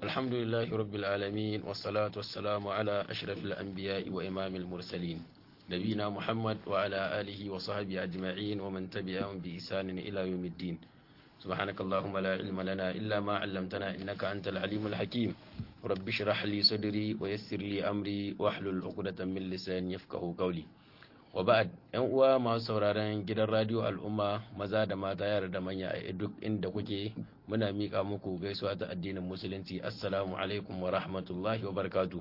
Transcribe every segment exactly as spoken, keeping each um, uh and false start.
الحمد لله رب العالمين والصلاة والسلام على أشرف الأنبياء وإمام المرسلين نبينا محمد وعلى آله وصحبه أجمعين ومن تبعهم بإحسان إلى يوم الدين. سبحانك اللهم لا علم لنا إلا ما علمتنا إنك أنت العليم الحكيم. رب اشرح لي صدري ويسر لي أمري واحلل عقدة من لساني يفقهوا قولي. Waba'ad ‘yan uwa masu sauraron gidan radio al'umma maza da mata yara da manya a duk inda kuke muna miƙa muku gaisuwa ta addinin musulunci. Assalamu alaikum wa rahmatullahi wa barakatu.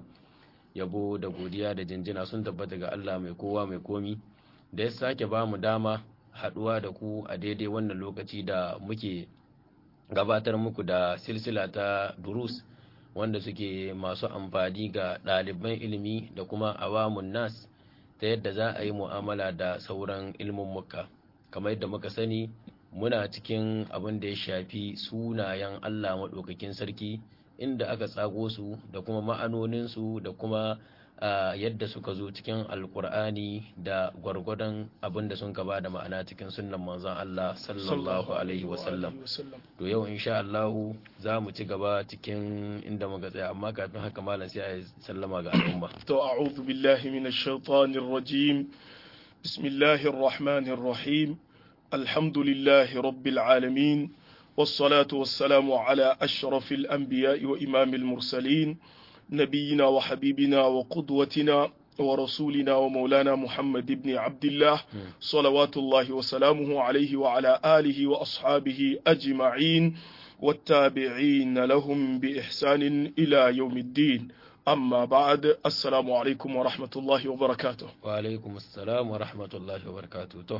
Yabo da godiya da jinjina sun tabbata ga Allah mai kowa mai komi da ya sake ba mu dama haɗuwa da ku a daidai wannan lokaci da muke gabatar muku da silsila ta durus wanda suke masu amfani ga ɗaliban ilimi da kuma awamun nas ta yadda za a yi mu'amala da sauran ilmummuka. Kamar yadda muka sani muna cikin abin da ya shafi sunayen Allah maɗaukakin sarki inda aka tsago su da kuma ma'anoninsu da kuma yadda suka zo cikin alkur'ani da gwargwadon abin da sun ba da ma'ana cikin sunnan manzon Allah sallallahu alaihi wasallam. To yau insha Allah za mu ci gaba cikin inda muka tsaya, amma kafin haka malam sai a sallama ga al'umma. To a'udhu billahi minash shaitanir rajim. Bismillahir rahmanir rahim. Alhamdulillahi rabbil alamin. والصلاة والسلام على أشرف الأنبياء وإمام المرسلين نبينا وحبيبنا وقدوتنا ورسولنا ومولانا محمد بن عبد الله صلوات الله وسلامه عليه وعلى آله وأصحابه أجمعين والتابعين لهم بإحسان إلى يوم الدين. أما بعد السلام عليكم ورحمة الله وبركاته. وعليكم السلام ورحمة الله وبركاته.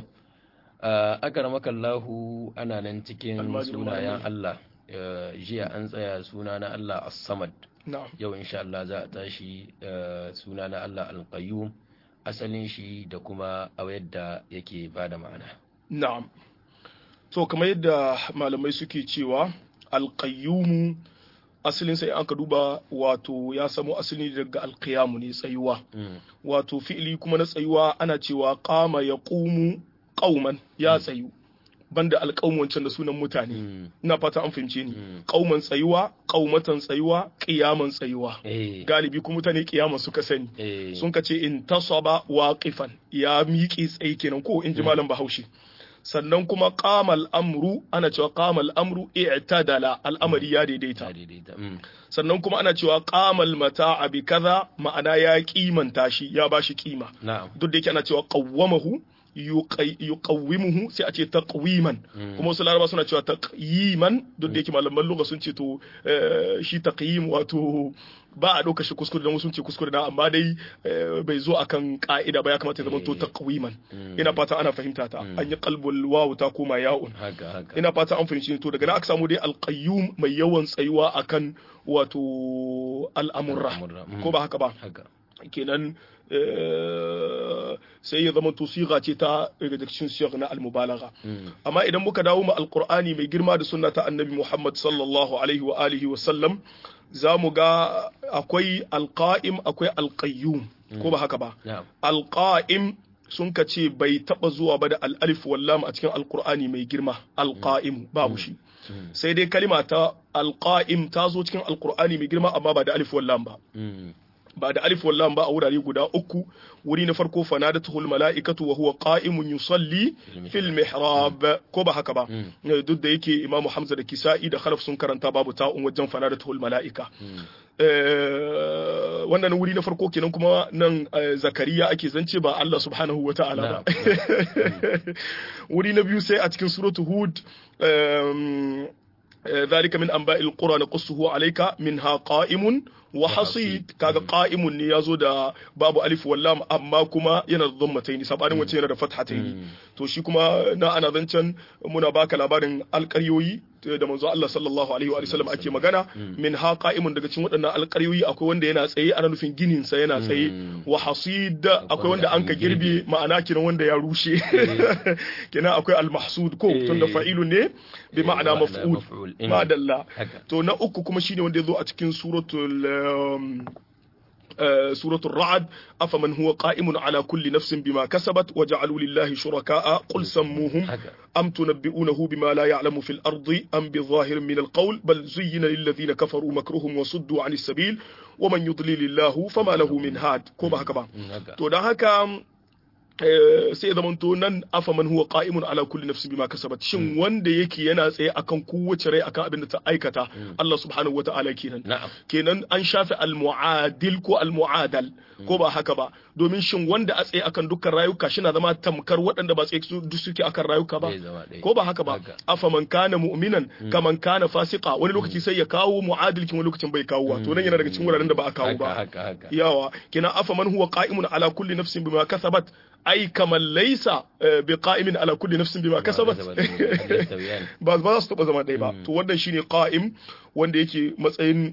Uh, akaramakallahu ana nan cikin sunayen Allah. uh, jiya an tsaya suna na Allah as-samad. Yau insha Allah za a tashi uh, suna na Allah al-qayyum, asalin shi da kuma a yadda yake bada ma'ana. Na'am. To kamar yadda malamai suke cewa al-qayyum asalin sai an ka duba wato ya samo asali daga al-qiyam ne, tsayuwa. mm. Wato fi'ili kuma na tsayuwa ana cewa qama yaqumu ƙauman ya tsayu, banda alƙawun wancan da sunan mutane. mm. Ina fata an fahimce ni. mm. Ƙauman tsayuwa, ƙaumatan tsayuwa, ƙiyaman tsayuwa. hey. Galibi kuma mutane ƙiyaman suka sani. hey. Sun ka ce in tasaba waqifan, ya miƙe tsaye kenan ko in ji malam Bahaushe. Sannan kuma qamal amru ana cewa qamal amru i'tadala, al'amari ya daidaita. mm. Sannan kuma ana cewa qamal mata'a bi kaza, ma'ana ya kimanta shi, ya bashi kima. Duk da yake ana cewa qawwamahu yuqawwimuhu sai a ce taqwiman. Kuma wasu laraba suna cewa taqyiman, duk da yake malaman lugha sun ce to shi taqyim wato ba a ɗauka shi kuskure dan sun ce kuskure na, amma dai bai zo akan ka'ida ba, ya kamata ya zama to taqwiman. Ina fata ana fahimta ta. An yi qalbul wawu ta koma ya'un. Ina fata an fahimci to daga nan aka samu dai alqayyum mai yawan tsayuwa akan wato al'amurra, ko ba haka ba? Kenan sai ya zama tusiga ce ta daga cikin siyar na almubalagha. Amma idan muka dawo ma alqur'ani mai girma da sunna ta annabi Muhammad sallallahu alaihi wa alihi wa sallam, za mu ga akwai alqa'im akwai alqayyum, ko ba haka ba? Alqa'im sun ka ce bai taba zuwa ba da al-alif wal lam a cikin alqur'ani mai girma. Alqa'im babu shi, sai dai kalima ta alqa'im ta zo cikin alqur'ani mai girma amma ba da alif wal lam ba. ba da alif wallam ba a wurare guda uku. Wuri na farko fanadatuhul mala'ikatu wa huwa qa'imun yusalli fil mihrab, ko ba haka ba? Duk da yake Imam Hamza da Kisa'i da Khalaf sun karanta babu ta'un wajen fanadatuhul mala'ika. Wannan wuri na farko kenan. Kuma nan Zakariya ake zance ba Allah subhanahu wa ta'ala ba. Wuri na biyu sai a cikin suratu Hud, ذلك من أنباء القرى نقصه عليك منها قائم وحصيد. kaga qa'imun ne yazo da babu alif wallam amma kuma yana da dhammataini, sabanin wace yana da fathataini. to shi kuma na ana zancan muna baka labarin alƙaryoyi da manzo Allah sallallahu alaihi wa sallam ake magana. min ha qa'imun, daga cikin waɗannan alƙaryoyi akwai wanda yana tsaye, ana nufin ginin sa yana tsaye. wa hasid, akwai wanda an ka girbe, ma'ana kiran wanda ya rushe. kenan akwai al-mahsud ko tunda fa'ilun ne bi ma'ana maf'ul. madalla. to na uku kuma shine wanda yazo a cikin suratul سورة الرعد أفمن هو قائم على كل نفس بما كسبت وجعلوا لله شركاء قل سموهم أم تنبئونه بما لا يعلم في الأرض أم بظاهر من القول بل زين للذين كفروا مكرهم وصدوا عن السبيل ومن يضلل الله فما له من هاد كوبا هكذا تو ده هكا sai zaman to nan afa man huwa qa'imun ala kulli nafsin bima kasabat shin wanda yake yana tsaye akan kowace rai akan abin da ta aikata Allah subhanahu wata'ala kenan kenan an shafi al mu'adil ko al mu'adal ko ba haka ba domin shin wanda a tsaye akan dukkan rayuka shi na zama tamkar waɗanda ba tsaye duk suke akan rayuka ba ko ba haka ba afa man kana mu'minan kaman kana fasiqa wani lokaci sai ya kawo mu'adil kin wani lokacin bai kawo to nan yana daga cikin wuraren da ba a kawo ba yawa kenan afa man huwa qa'imun ala kulli nafsin bima kasabat ai kamar laisa bi qa'imin ala kulli nafsin bima kasabat ba ba su taba zama dai ba to wannan shine qa'im wanda yake matsayin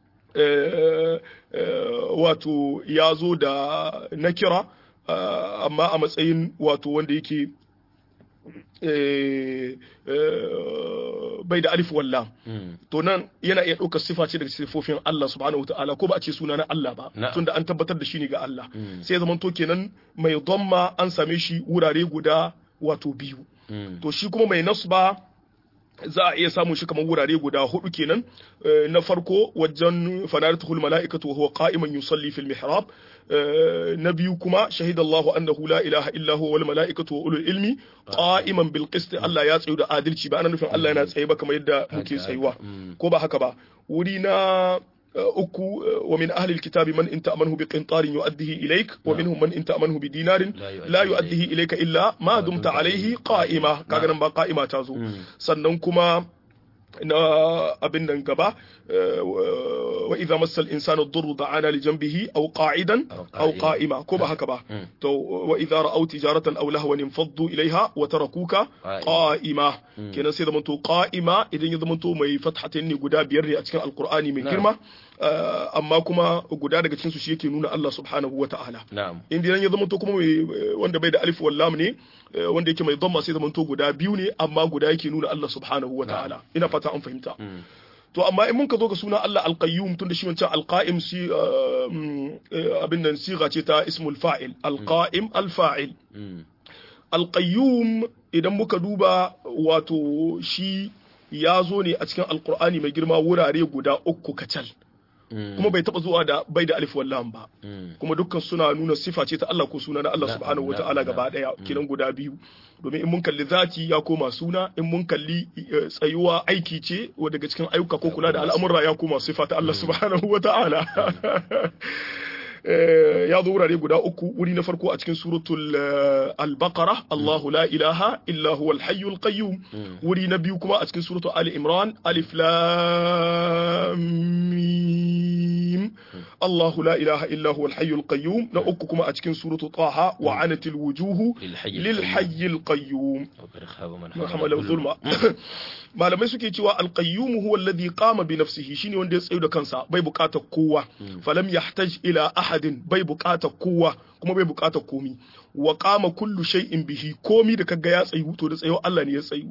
wato yazo da nakira amma a matsayin wato wanda yake bai da alif wallam to nan yana iya ɗaukar sifa ce daga sifofin Allah subhanahu wa ta'ala ko ba a ce suna na Allah ba tunda an tabbatar da shi ne ga Allah sai zaman to kenan mai dhamma an same shi wurare guda wato biyu to shi kuma mai nasba za a iya samun shi kamar wurare guda hudu kenan na farko wajen fanaratul mala'ikatu wa huwa qa'iman yusalli fil mihrab na biyu kuma shahidallahu annahu la ilaha illa huwa wal mala'ikatu wa ulul ilmi qa'iman bil qist Allah ya tsayu da adalci ba ana nufin Allah yana tsaye ba kamar yadda muke tsayuwa ko ba haka ba wuri na uku wa min ahli alkitabi man in ta'manhu bi qintarin yu'addihi ilayk wa minhum man in ta'manhu bi dinarin la yu'addihi ilayka illa ma dumta alayhi qa'ima kaga nan ba qa'ima ta zo sannan kuma na abin nan gaba wa idza massa al-insanu ad-durru da'ana li janbihi aw qa'idan aw qa'ima ko ba haka ba to wa idza ra'aw tijaratan aw lahwan infaddu ilayha wa tarakuka qa'ima kenan sai zaman to qa'ima idan ya zaman to mai fathatin ne guda biyar ne a cikin alqur'ani mai girma amma kuma guda daga cikin su shi yake nuna Allah subhanahu wa ta'ala idan ya zaman to kuma wanda bai da alif wal lam ne wanda yake mai dhamma sai zaman to guda biyu ne amma guda yake nuna Allah subhanahu wa ta'ala ina fata an fahimta to amma in mun ka zo ga suna Allah al-qayyum tun da shi wancan al-qa'im si abin nan siga ce ta ismul fa'il al-qa'im al-fa'il al-qayyum idan muka duba wato shi ya zo ne a cikin alqur'ani mai girma wurare guda uku kacal kuma bai taba zuwa da bai da alif wallam ba kuma dukkan suna nuna sifa ce ta Allah ko suna na Allah subhanahu wataala gaba daya kinan guda biyu domin in mun kalli zati ya koma suna in mun kalli tsayuwa aiki ce wa daga cikin ayyuka ko kula da al'amura ya koma sifa ta Allah subhanahu wataala ya zo wurare guda uku wuri na farko a cikin suratul al-baqara Allahu la ilaha illa huwa al-hayyul qayyum wuri na biyu kuma a cikin suratul ali imran alif lam mim Allahu la ilaha illa huwa al-hayyul qayyum na uku kuma a cikin suratul taha wa anatil wujuhu lil hayyil qayyum hamala zulma malamai suke cewa al-qayyum huwa alladhi qama bi nafsihi shine wanda ya tsayu da kansa bai bukatar kowa falam yahtaj ila ahadin bai bukatar kowa kuma bai bukatar komi wa qama kullu shay'in bihi komi da kaga ya tsayu to da tsayo Allah ne ya tsayu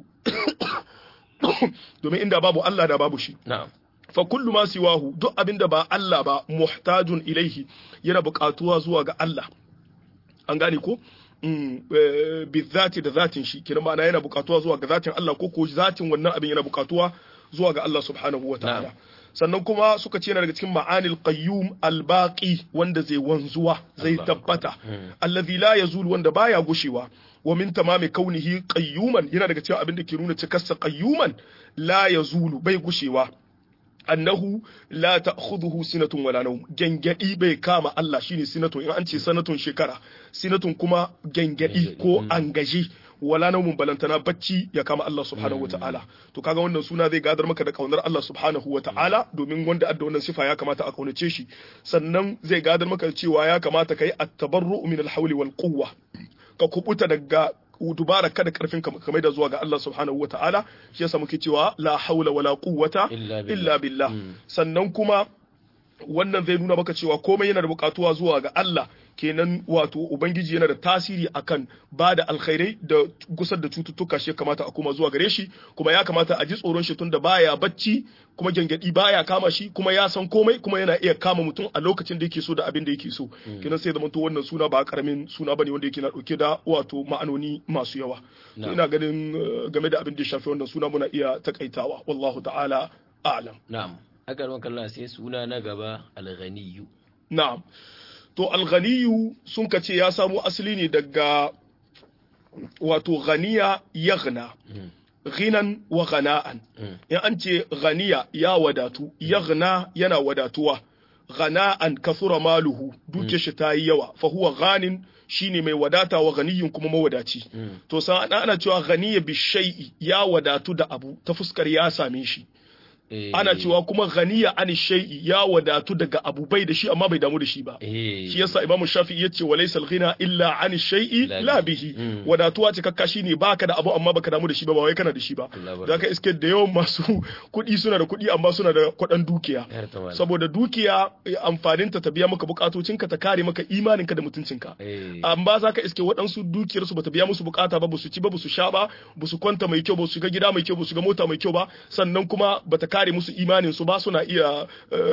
domin inda babu Allah da babu shi na'am fa kullu ma siwahu duk abinda ba Allah ba muhtajun ilaihi yana bukatuwa zuwa ga Allah an gane ko bi zati da zatin shi kina ma'ana yana bukatuwa zuwa ga zatin Allah ko ko zatin wannan abin yana bukatuwa zuwa ga Allah subhanahu wataala sannan kuma suka ce yana daga cikin ma'anil qayyum albaqi wanda zai wanzuwa zai tabbata allazi la yazul wanda baya gushewa wa min tamami kaunihi qayyuman yana daga cikin abin da ke nuna cikarsa qayyuman la yazulu bai gushewa annahu la ta'khudhuhu sinatun wala nawm gangadi bai kama Allah shine sinatun in an ce sanatun shekara sinatun kuma gangadi ko angaji wala nawmun balantana bacci ya kama Allah subhanahu wataala to kaga wannan suna zai gadar maka da kaunar Allah subhanahu wataala domin wanda adda wannan sifa ya kamata a kaunace shi sannan zai gadar maka cewa ya kamata kai at-tabarru min al-hawli wal quwwa ka kubuta daga dubara kada karfin kamar da zuwa ga Allah subhanahu wataala shi yasa muke cewa la haula wala quwwata illa billah sannan kuma wannan zai nuna maka cewa komai yana da bukatuwa zuwa ga Allah kenan wato ubangiji yana da tasiri akan ba da alkhairai da gusar da cututtuka shi kamata a kuma zuwa gare shi kuma ya kamata a ji tsoron shi tunda baya bacci kuma gengedi baya kama shi kuma ya san komai kuma yana iya kama mutum a lokacin da yake so da abin da yake so kenan sai zamanto wannan suna ba karamin suna bane wanda yake na dauke da wato ma'anoni masu yawa ina ganin game da abin da ya shafi wannan suna muna iya takaitawa wallahu ta'ala a'lam na'am aka ruwan kallon sai suna na gaba al-ghaniyu na'am to al-ghaniyu sun kace ya samu asali ne daga wato ghaniya yaghna ghinan wa ghana'an in an ce ghaniya ya wadatu yaghna yana wadatuwa ghana'an kasura maluhu duke shi tayi yawa fa huwa ghanin shine mai wadata wa ganiyun kuma mawadaci to san ana cewa ghaniya bi shay'i ya wadatu da abu ta fuskar ya same shi ana cewa kuma ghaniya an shay'i ya wadatu daga abu bai da shi amma bai damu da shi ba shi yasa Imam Shafi'i yace walaysa al-ghina illa an shay'i la bihi wadatuwa ce kakka shine baka da abu amma baka damu da shi ba ba wai kana da shi ba zaka iske da yawan masu kuɗi suna da kuɗi amma suna da kuɗin dukiya saboda dukiya amfanin ta ta biya maka bukatocinka ta kare maka imaninka da mutuncinka amma zaka iske waɗansu dukiyar su bata biya musu bukata ba su ci ba su sha ba su kwanta mai kyau ba su ga gida mai kyau ba su ga mota mai kyau ba sannan kuma bata kare musu imanin su ba suna iya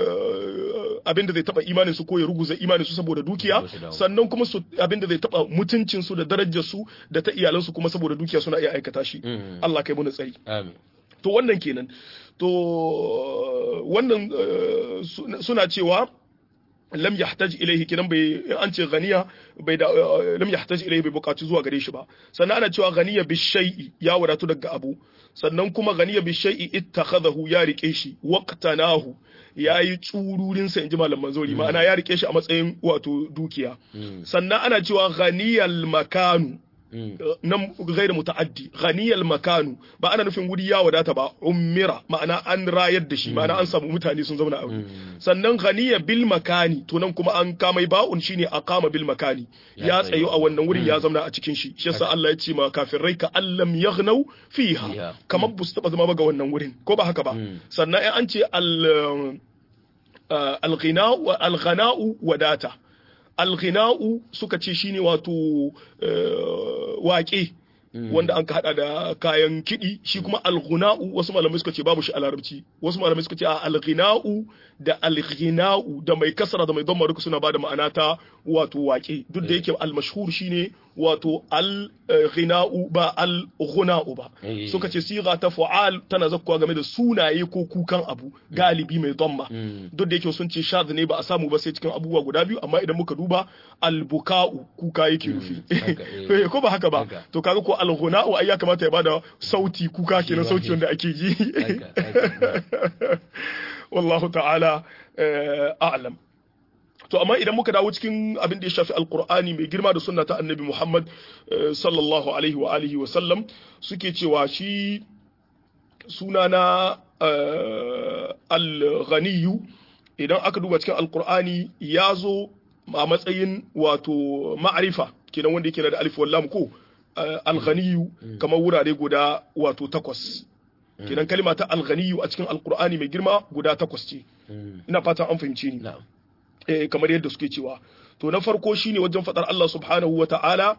abin da zai taba imanin su ko ya ruguza imanin su saboda dukiya sannan kuma su abin da zai taba mutuncin su da darajar su da ta iyalan su kuma saboda dukiya suna iya aikata shi Allah kai mu tsari amin to wannan kenan to wannan suna cewa lam yahtaj ilayhi kidan bai an ce ganiya bai da lam yahtaj ilayhi bai bukaci zuwa gare shi ba sannan ana cewa ganiya bi shay'i ya wadatu daga abu sannan kuma ganiya bi shay'i ittakhadahu ya rike shi waqtanahu yayi tsururin sa inji malaman zori ma'ana ya rike shi a matsayin wato dukiya sannan ana cewa ganiyal makanu nan gairu muta'addi ghaniyal makanu ba ana nufin wuri ya wadata ba ummira ma'ana an rayar da shi ma'ana an samu mutane sun zauna a wuri sannan ghaniya bil makani to nan kuma an kamai ba'un shine aqama bil makani ya tsayo a wannan wurin ya zauna a cikin shi shi yasa Allah ya ce ma kafirai ka allam yaghnau fiha kamar bu su taba zama ba ga wannan wurin ko ba haka ba sannan an ce al al-ghina wa al-ghana'u wadata alghina'u suka ce shine wato waƙe wanda an ka hada da kayan kiɗi shi kuma alghina'u wasu malamai suka ce babu shi a larabci wasu malamai suka ce a alghina'u da alghina'u da mai kasara da mai dhamma duka suna bada ma'ana ta wato waƙe duk da yake al-mashhur shine wato al-ghina'u ba al-ghuna'u ba suka ce siga ta fu'al tana zakkuwa game da sunaye ko kukan abu galibi mai dhamma duk da yake sun ce shadh ne ba a samu ba sai cikin abubuwa guda biyu amma idan muka duba al-buka'u kuka yake nufi ko ba haka ba to kaga ko al-ghuna'u ai ya kamata ya bada sauti kuka kenan sauti wanda ake ji wallahu ta'ala a'lam to amma idan muka dawo cikin abin da ya shafi alqur'ani mai girma da sunna ta annabi Muhammad sallallahu alaihi wa alihi wa sallam suke cewa shi sunana al-ghaniyu idan aka duba cikin alqur'ani ya zo a matsayin wato ma'arifa kenan wanda yake da alif wal lam ko al-ghaniyu kamar wurare guda wato takwas kenan kalma ta al-ghaniyu a cikin alqur'ani mai girma guda takwas ce ina fatan an fahimce ni eh kamar yadda suke cewa to na farko shine wajen fadar Allah subhanahu wa ta'ala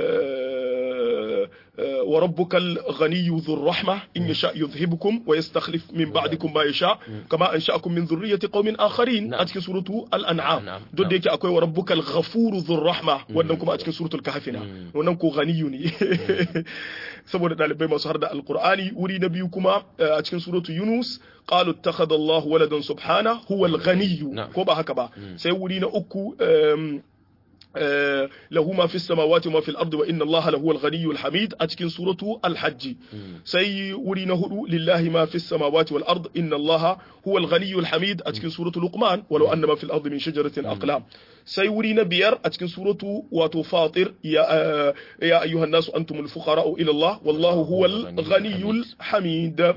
wa rabbukal ghaniyyu dhur rahma in yasha yudhhibukum wa yastakhlif min ba'dikum ma yasha kama ansha'akum min dhurriyyati qaumin akharin a cikin suratu al-an'am duk da yake akwai wa rabbukal ghafuru dhur rahma wannan kuma a cikin suratul kahf na wannan ko ghaniyyu ne saboda dalibai masu harda alqur'ani wuri na biyu kuma a cikin suratu yunus qalu ittakhadha Allahu waladan subhana huwa al-ghaniyyu ko ba haka ba sai wuri na uku له ما في السماوات وما في الأرض وإن الله لهو الغني الحميد أتكن سورة الحج سي ورينه لله ما في السماوات والأرض إن الله هو الغني الحميد أتكن سورة لقمان ولو أن ما في الأرض من شجرة أقلام سي ورينا بير أتكن سورة وتفاطر يا, يا أيها الناس أنتم الفقراء إلى الله والله هو الغني الحميد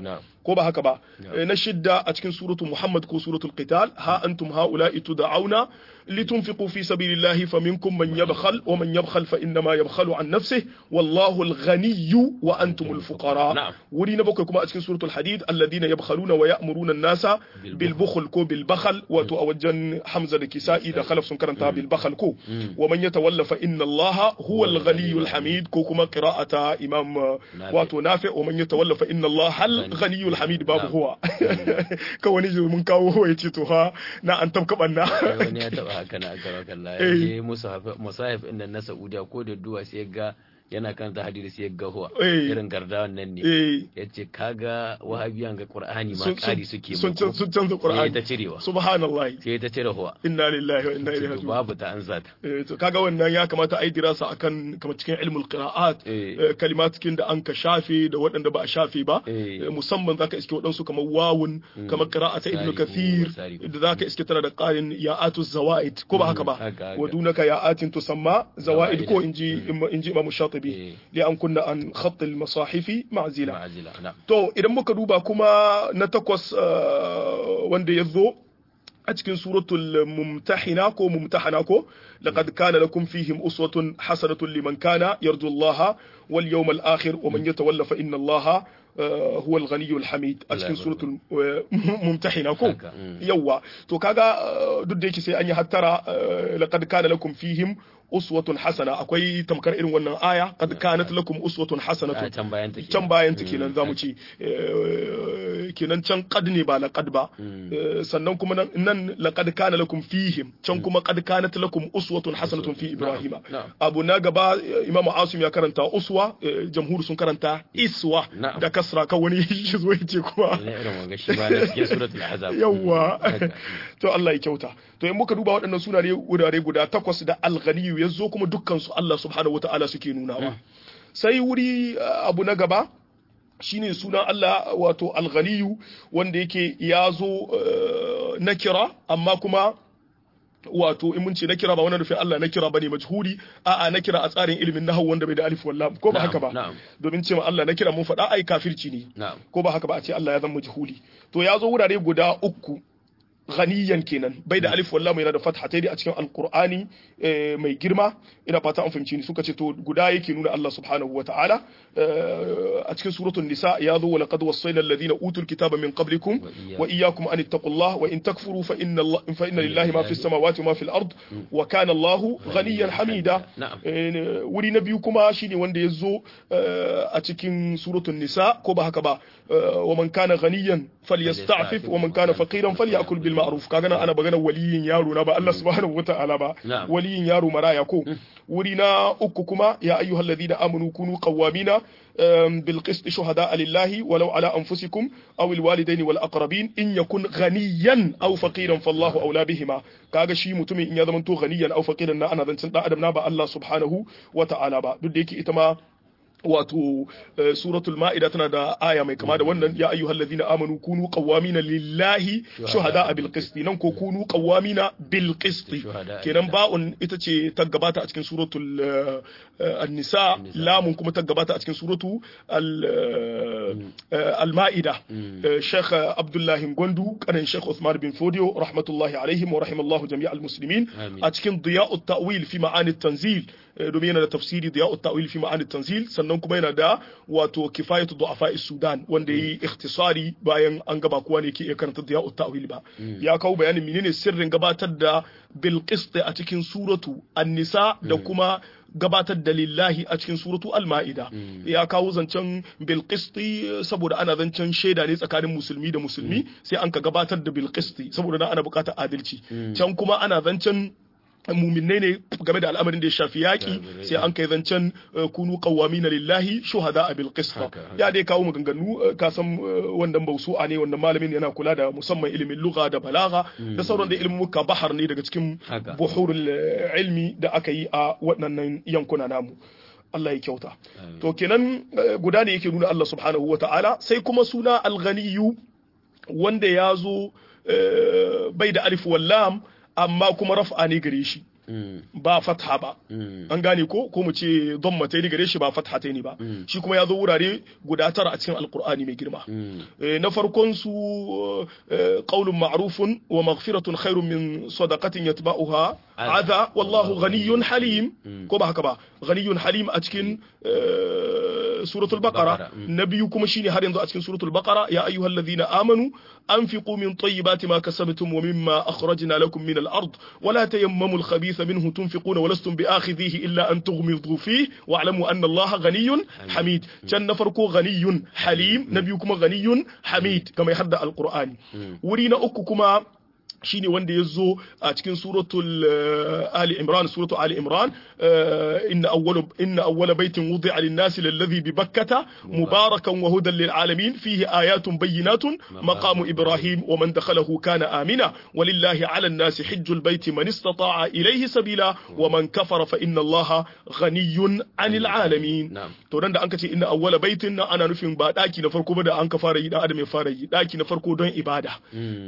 ko ba haka ba na shidda a cikin suratu Muhammad ko suratul Qital ha antum haula'i tud'auna litunfiqu fi sabilillahi faminkum man yabkhal wa man yabkhal fa inma yabkhalu an nafsihi wallahu al-ghaniyyu wa antumul fuqara wuri na bakwai kuma a cikin suratul Hadid alladhina yabkhaluna wa ya'muruna an-nasa bil bukhl ko bil bakhl wato a wajen Hamza da Kisa'i da Khalaf sun karanta bil bakhl ko wa man yatawalla fa inna Allaha huwa al-ghaniyyul hamid ko kuma qira'ata imam wato Nafi wa man yatawalla fa inna Allaha al-ghaniyyul hamid babu huwa ka wani je mun kawo huwa yace to ha na an tabka banna wani ya taba haka na aka baka Allah ya musahif inda na Saudiya ko da duwa sai ga yana kan ta hadisi ya ga huwa irin gardawan nan ne yace kaga wahabiyan ga Qur'ani ma kari suke sun sun canza Qur'ani ta cirewa subhanallahi sai ta cire huwa inna lillahi wa inna ilaihi raji'un babu ta ansa ta to kaga wannan ya kamata ai dirasa akan kamar cikin ilmul qira'at kalimat kin da an ka shafe da waɗanda ba a shafe ba musamman zaka iske waɗansu kamar wawun kamar qira'ata ibnu kathir da zaka iske tana da qarin ya'atu zawaid ko ba haka ba wa dunaka ya'atin tusamma zawaid ko inji inji imam shafi لأن كنا عن خط المصاحف معزلة تو إذا muka duba kuma na takwas wanda yazo a cikin suratul mumtahina ko mumtahana ko laqad kana lakum fihim uswatun hasanatun liman kana yarju Allah wal yawmal akhir wa man yatawalla fa inna Allah huwa al-ghaniyyul hamid a cikin suratul mumtahina ko yawa to kaga duk da yake sai an yi hattara laqad kana lakum fihim uswatun hasana akwai tamkar irin wannan aya qad kanat lakum uswatun hasanatun can bayan ta can bayan ta kenan zamu ci kenan can qad ne ba laqad ba sannan kuma nan laqad kana lakum fihim can kuma qad kanat lakum uswatun hasanatun fi ibrahima abu na gaba imamu asim ya karanta uswa jamhur sun karanta iswa da kasra kan wani shi zo yace kuma irin wanga shi ba na cikin suratul ahzab yawa to Allah ya kyauta to in muka duba waɗannan sunare wurare guda takwas da al-ghaniyu yazo kuma dukkan su Allah subhanahu wataala suke nunawa sai wuri abu na gaba shine sunan Allah wato al-ghaniyu wanda yake yazo nakira amma kuma wato in mun ce nakira ba wannan nufin Allah nakira bane majhuri a'a nakira a tsarin ilimin nahwu wanda bai da alif wal lam ko ba haka ba domin cewa Allah nakira mun faɗa ai kafirci ne ko ba haka ba a ce Allah ya zama majhuli to yazo wurare guda uku ghaniyan kenan bai da alif wallahi yana da fatha dai a cikin alqur'ani mai girma ina fata an fahimci ni suka ce to guda yake nuna Allah subhanahu wataala a cikin suratul nisa ya zo wa laqad wassayna alladhina utul kitaba min qablikum wa iyyakum an ittaqullah wa in takfuru fa inna Allah fa inna lillahi ma fis samawati wa ma fil ard wa kana Allahu ghaniyan hamida wuri na biyu kuma shine wanda ya zo a cikin suratul nisa ko ba haka ba wa man kana ghaniyan falyasta'fif wa man kana faqiran falyakul bil ma'ruf kaga nan ana magana waliyin yaro na ba Allah subhanahu wataala ba waliyin yaro maraya ko wuri na uku kuma ya ayyuhalladhina amanu kunu qawwamina bil qist shuhada'a lillahi walau ala anfusikum aw al walidaini wal aqrabin in yakun ghaniyan aw faqiran fallahu awla bihima kaga shi mutumin in ya zama to ghaniyan aw faqiran na ana zancin da adam na ba Allah subhanahu wataala ba duk da yake ita ma wato suratul ma'ida tana da aya mai kama da wannan ya ayyuhal ladina amanu kunu qawwamina lillahi shuhada bil qist nan ko kunu qawwamina bil qist kenan ba'un ita ce ta gabata a cikin suratul an-nisa lamun kuma ta gabata a cikin suratu al-ma'ida Sheikh Abdullah Gondu kanin Sheikh Uthman bin Fodio rahmatullahi alaihim wa rahimallahu jami'al muslimin a cikin diya'ut ta'wil fi ma'ani at-tanzil domin yana da tafsiri diya'ut ta'wil fi ma'ani at-tanzil sannan kuma yana da wato kifayatu du'afa Sudan wanda yi ikhtisari bayan an gaba kowa ne ke iya karanta diya'ut ta'wil ba ya kawo bayanin menene sirrin gabatar da bil qist a cikin suratu an-nisa da kuma gabatar da lillahi a cikin suratu al-ma'ida ya kawo zancen bil qisti saboda ana zancen shaida ne tsakanin musulmi da musulmi sai an ka gabatar da bil qisti saboda nan ana bukatar adalci can kuma ana zancen muminai ne game da al'amarin da ya shafi yaƙi sai an kai zancen kunu qawwamina lillahi shuhada bil qist ya dai kawo maganganu ka san wannan bausu'a ne wannan malamin yana kula da musamman ilimin lugha da balagha da sauran da ilimin muka bahar ne daga cikin buhurul ilmi da aka yi a waɗannan yankuna namu Allah ya kyauta to kenan guda ne yake nuna Allah subhanahu wata'ala sai kuma suna al-ghaniyyu wanda ya zo bai da alif wal lam amma kuma raf'a ne gare shi ba fatha ba an gane ko ko mu ce dhammataini gare shi ba fathataini ba shi kuma ya zo wurare guda tara a cikin alqur'ani mai girma na farkon su qaulun ma'rufun wa maghfiratun khairun min sadaqatin yatba'uha adha wallahu ghaniyyun halim ko ba haka ba ghaniyyun halim a cikin suratul baqara na biyu kuma shine har yanzu a cikin suratul baqara ya ayyuhalladhina amanu anfiqu min tayyibati ma kasabtum wa mimma akhrajna lakum min al-ard wa la tayammamu al-khabitha minhu tunfiquna wa lastum bi'akhidhihi illa an tughmidu fihi wa'lamu anna allaha ghaniyyun hamid can na farko ghaniyyun halim na biyu kuma ghaniyyun hamid kamar hadda al-qur'ani wuri na uku kuma shine wanda ya zo a cikin suratul Ali Imran suratul Ali Imran inna awwala inna awwala baitin wudi'a lin-nasi lalladhi bi Bakkata mubarakan wa hudan lil-alamin fihi ayatun bayyinatun maqamu Ibrahim wa man dakhalahu kana amina walillahi 'ala an-nasi hajjul bayti man istata'a ilayhi sabila wa man kafara fa inna Allaha ghaniyyun 'anil 'alamin to dan da an kace inna awwala baitin na ana nufin ba daki na farko ba da an ka fara yi dan adam ya fara yi daki na farko don ibada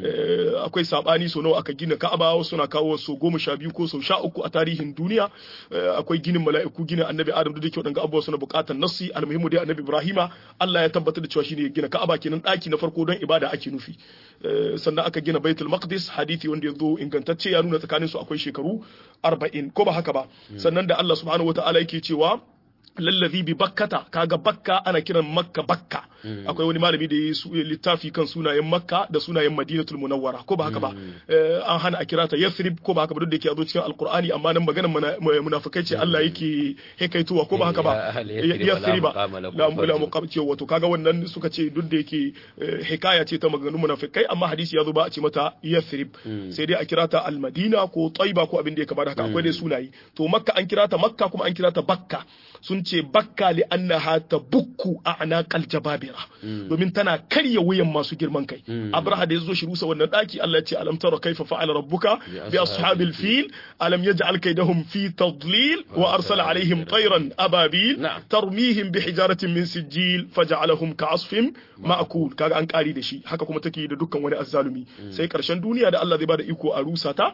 akwai sabani so nawa aka gina Ka'aba wasu na kawo so goma sha biyu ko so sha uku a tarihin duniya akwai ginin mala'iku ginin Annabi Adam da dake wadanga abubuwa suna bukatar nassi almuhimmu dai Annabi Ibrahima Allah ya tabbatar da cewa shine ya gina Ka'aba kenan daki na farko don ibada ake nufi sannan aka gina Baitul Maqdis hadisi wanda yazo ingantacce ya nuna tsakanin su akwai shekaru arba'in ko ba haka ba sannan da Allah subhanahu wataala yake cewa lallazi bi bakkata kaga bakka ana kiran makka bakka akwai wani malami da ya littafi kan sunayen makka da sunayen madinatul munawwara ko ba haka ba an hana a kira ta yathrib ko ba haka ba duk da yake a zo cikin alqur'ani amma nan maganar munafikai ce Allah yake hekaituwa ko ba haka ba yathrib la mula muqabti wato kaga wannan suka ce duk da yake hikaya ce ta maganganun munafikai amma hadisi ya zo ba a ce mata yathrib sai dai a kira ta almadina ko taiba ko abin da ya kamata haka akwai dai sunayi to makka an kira ta makka kuma an kira ta bakka sun ce bakka li annaha tabukku a anaqal jababira domin tana karya wuyan masu girman kai abraha da yazo shi rusa wannan daki Allah ya ce alam tara kaifa fa'ala rabbuka bi ashabil fil alam yaj'al kaydahum fi tadlil wa arsala alaihim tayran ababil tarmihim bi hijaratin min sijil faj'alahum ka'asfin ma'kul kaga an kari da shi haka kuma take da dukkan wani azzalumi sai karshen duniya da Allah zai bada iko a rusa ta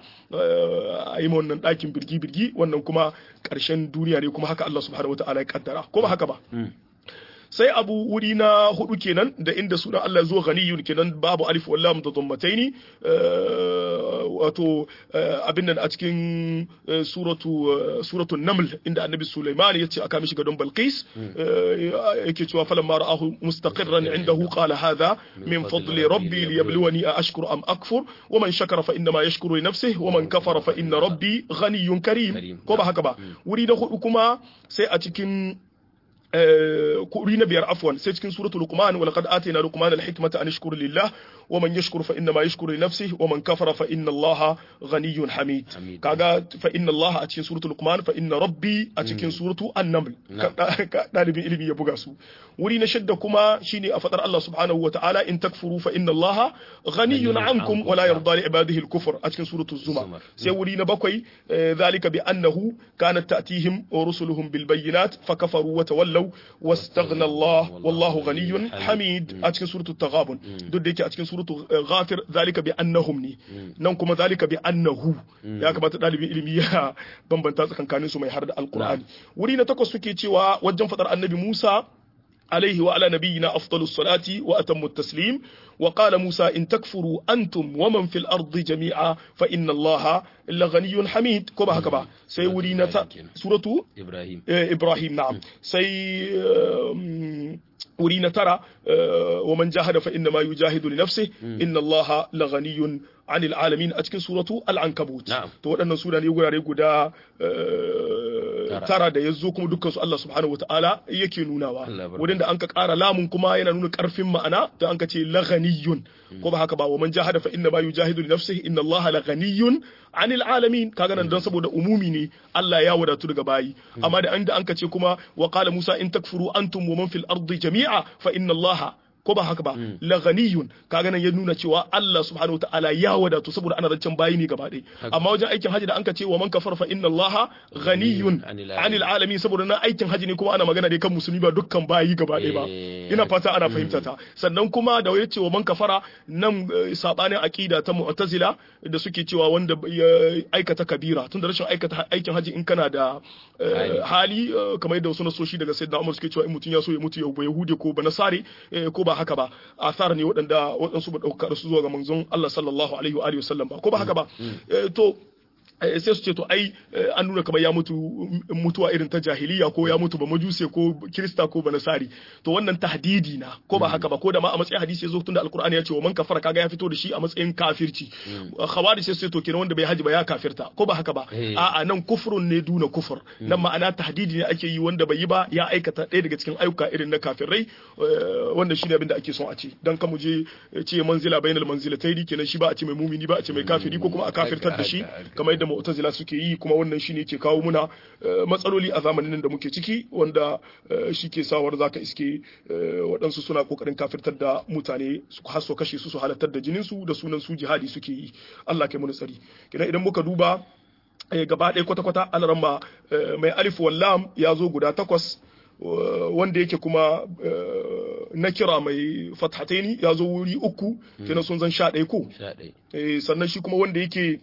a yi wannan dakin birgi birgi wannan kuma karshen duniya ne kuma haka Allah subhanahu wataala ya kaddara ko ba haka ba sai abu wuri na hudu kenan da inda sunan Allah zuwa ghaniyun kenan babu alif wal lam da dhammataini wato abin nan a cikin suratu suratul naml inda annabi Sulaiman yace aka mishi gadon Balqis yake cewa falamma ra'ahu mustaqirran indahu qala hadha min fadli rabbi liyabluwani a ashkuru am akfur wa man shakara fa inna ma yashkuru li nafsihi wa man kafara fa inna rabbi ghaniyyun karim ko ba haka ba wuri na hudu kuma sai a cikin kuri na biyar afwan sai cikin suratul luqman wa laqad atayna luqmana al-hikmata an yashkura lillah wa man yashkur fa inna ma yashkuru li nafsihi wa man kafara fa inna allaha ghaniyyun hamid kaga fa inna allaha a cikin suratul luqman fa inna rabbi a cikin suratu an-naml dalibin ilimi ya buga su wuri na shidda kuma shine a fadar Allah subhanahu wa ta'ala in takfuru fa inna allaha ghaniyyun ankum wa la yarda li ibadihi al-kufr a cikin suratul zumar sai wuri na bakwai zalika bi annahu kanat ta'tihim rusuluhum bil bayyinat fakafaru wa tawallaw واستغنى الله والله غني حميد أتكن سورة التغابن دود ديكي أتكن سورة غافر ذلك بأنهم ني ننكم ذلك بأنه يا كما تدالي بإلمية بمبنتاز كان كان سمي حرد القرآن ولينا تقص فكي وجن فطر النبي موسى عليه وعلى نبينا أفضل الصلاة وأتم التسليم وقال موسى إن تكفروا أنتم ومن في الأرض جميعا فإن الله لغني حميد كما هكذا سيورينا سورة إبراهيم إبراهيم نعم سي ورينا ترى ومن جاهد فإنما يجاهد لنفسه إن الله لغني عن العالمين أتكن سورة العنكبوت نعم تو waɗannan sura ne gurare guda tara da yazo kuma dukkan su Allah subhanahu wataala yake nunawa wurin da anka ƙara lamun kuma yana nuna ƙarfin ma'ana da anka ce laghaniyun ko ba haka ba wa man jahada fa inna ma yujahidu li nafsihi inna Allah laghaniyun anil alamin kaga nan dan saboda umumi ne Allah ya wadatu daga bayi amma da inda anka ce kuma wa qala Musa in takfuru antum wa man fil ardi jami'a fa inna Allah ko ba haka ba la ghaniyun kaga nan ya nuna cewa Allah subhanahu wataala ya wadatu saboda ana rancen bayi ne gaba ɗaya amma wajen aikin haji da anka ce wa man kafara fa inna Allaha ghaniyun anil alamin saboda na aikin haji ne kuma ana magana dai kan musulmi ba dukkan bayi gaba ɗaya ba ina fata ana fahimta ta sannan kuma da ya ce wa man kafara nan sabanin aqida ta mu'tazila da suke cewa wanda ya aikata kabira tun da rashin aikata aikin haji in kana da hali kamar yadda wasu nasoshi daga sayyidina Umar suke cewa in mutum ya so ya mutu ya ba yahudi ko ba nasare ko ba haka ba athar ne waɗanda waɗansu ba ɗaukar su zuwa ga manzon Allah sallallahu alaihi wa alihi wasallam ba ko ba haka ba to sai su ce to ai an nuna kamar ya mutu mutuwa irin ta jahiliya ko ya mutu ba majuse ko kirista ko ba nasari to wannan tahdidi na ko ba haka ba ko da ma a matsayin hadisi yazo tunda alqur'ani ya ce wa man kafara kaga ya fito da shi a matsayin kafirci khawari sai su to kenan wanda bai haji ba ya kafirta ko ba haka ba a'a nan kufrun ne duna kufur nan ma'ana tahdidi ne ake yi wanda bai yi ba ya aikata ɗaya daga cikin ayyuka irin na kafirai wanda shine abin da ake son a ce dan ka mu je ce manzila bainal manzilataini kenan shi ba a ce mai mumini ba a ce mai kafiri ko kuma a kafirtar da shi kamar yadda mu'tazila suke yi kuma wannan shine ke kawo muna matsaloli a zamanin da muke ciki wanda shi ke sawar zaka iske waɗansu suna kokarin kafirtar da mutane su haso kashe su su halartar da jinin su da sunan su jihadi suke yi Allah kai mu tsari kidan idan muka duba gaba ɗaya kwata-kwata alaramma mai alif wallam ya zo guda takwas wanda yake kuma na kira mai fathataini ya zo wuri uku kenan sun zan sha ɗaya ko sannan shi kuma wanda yake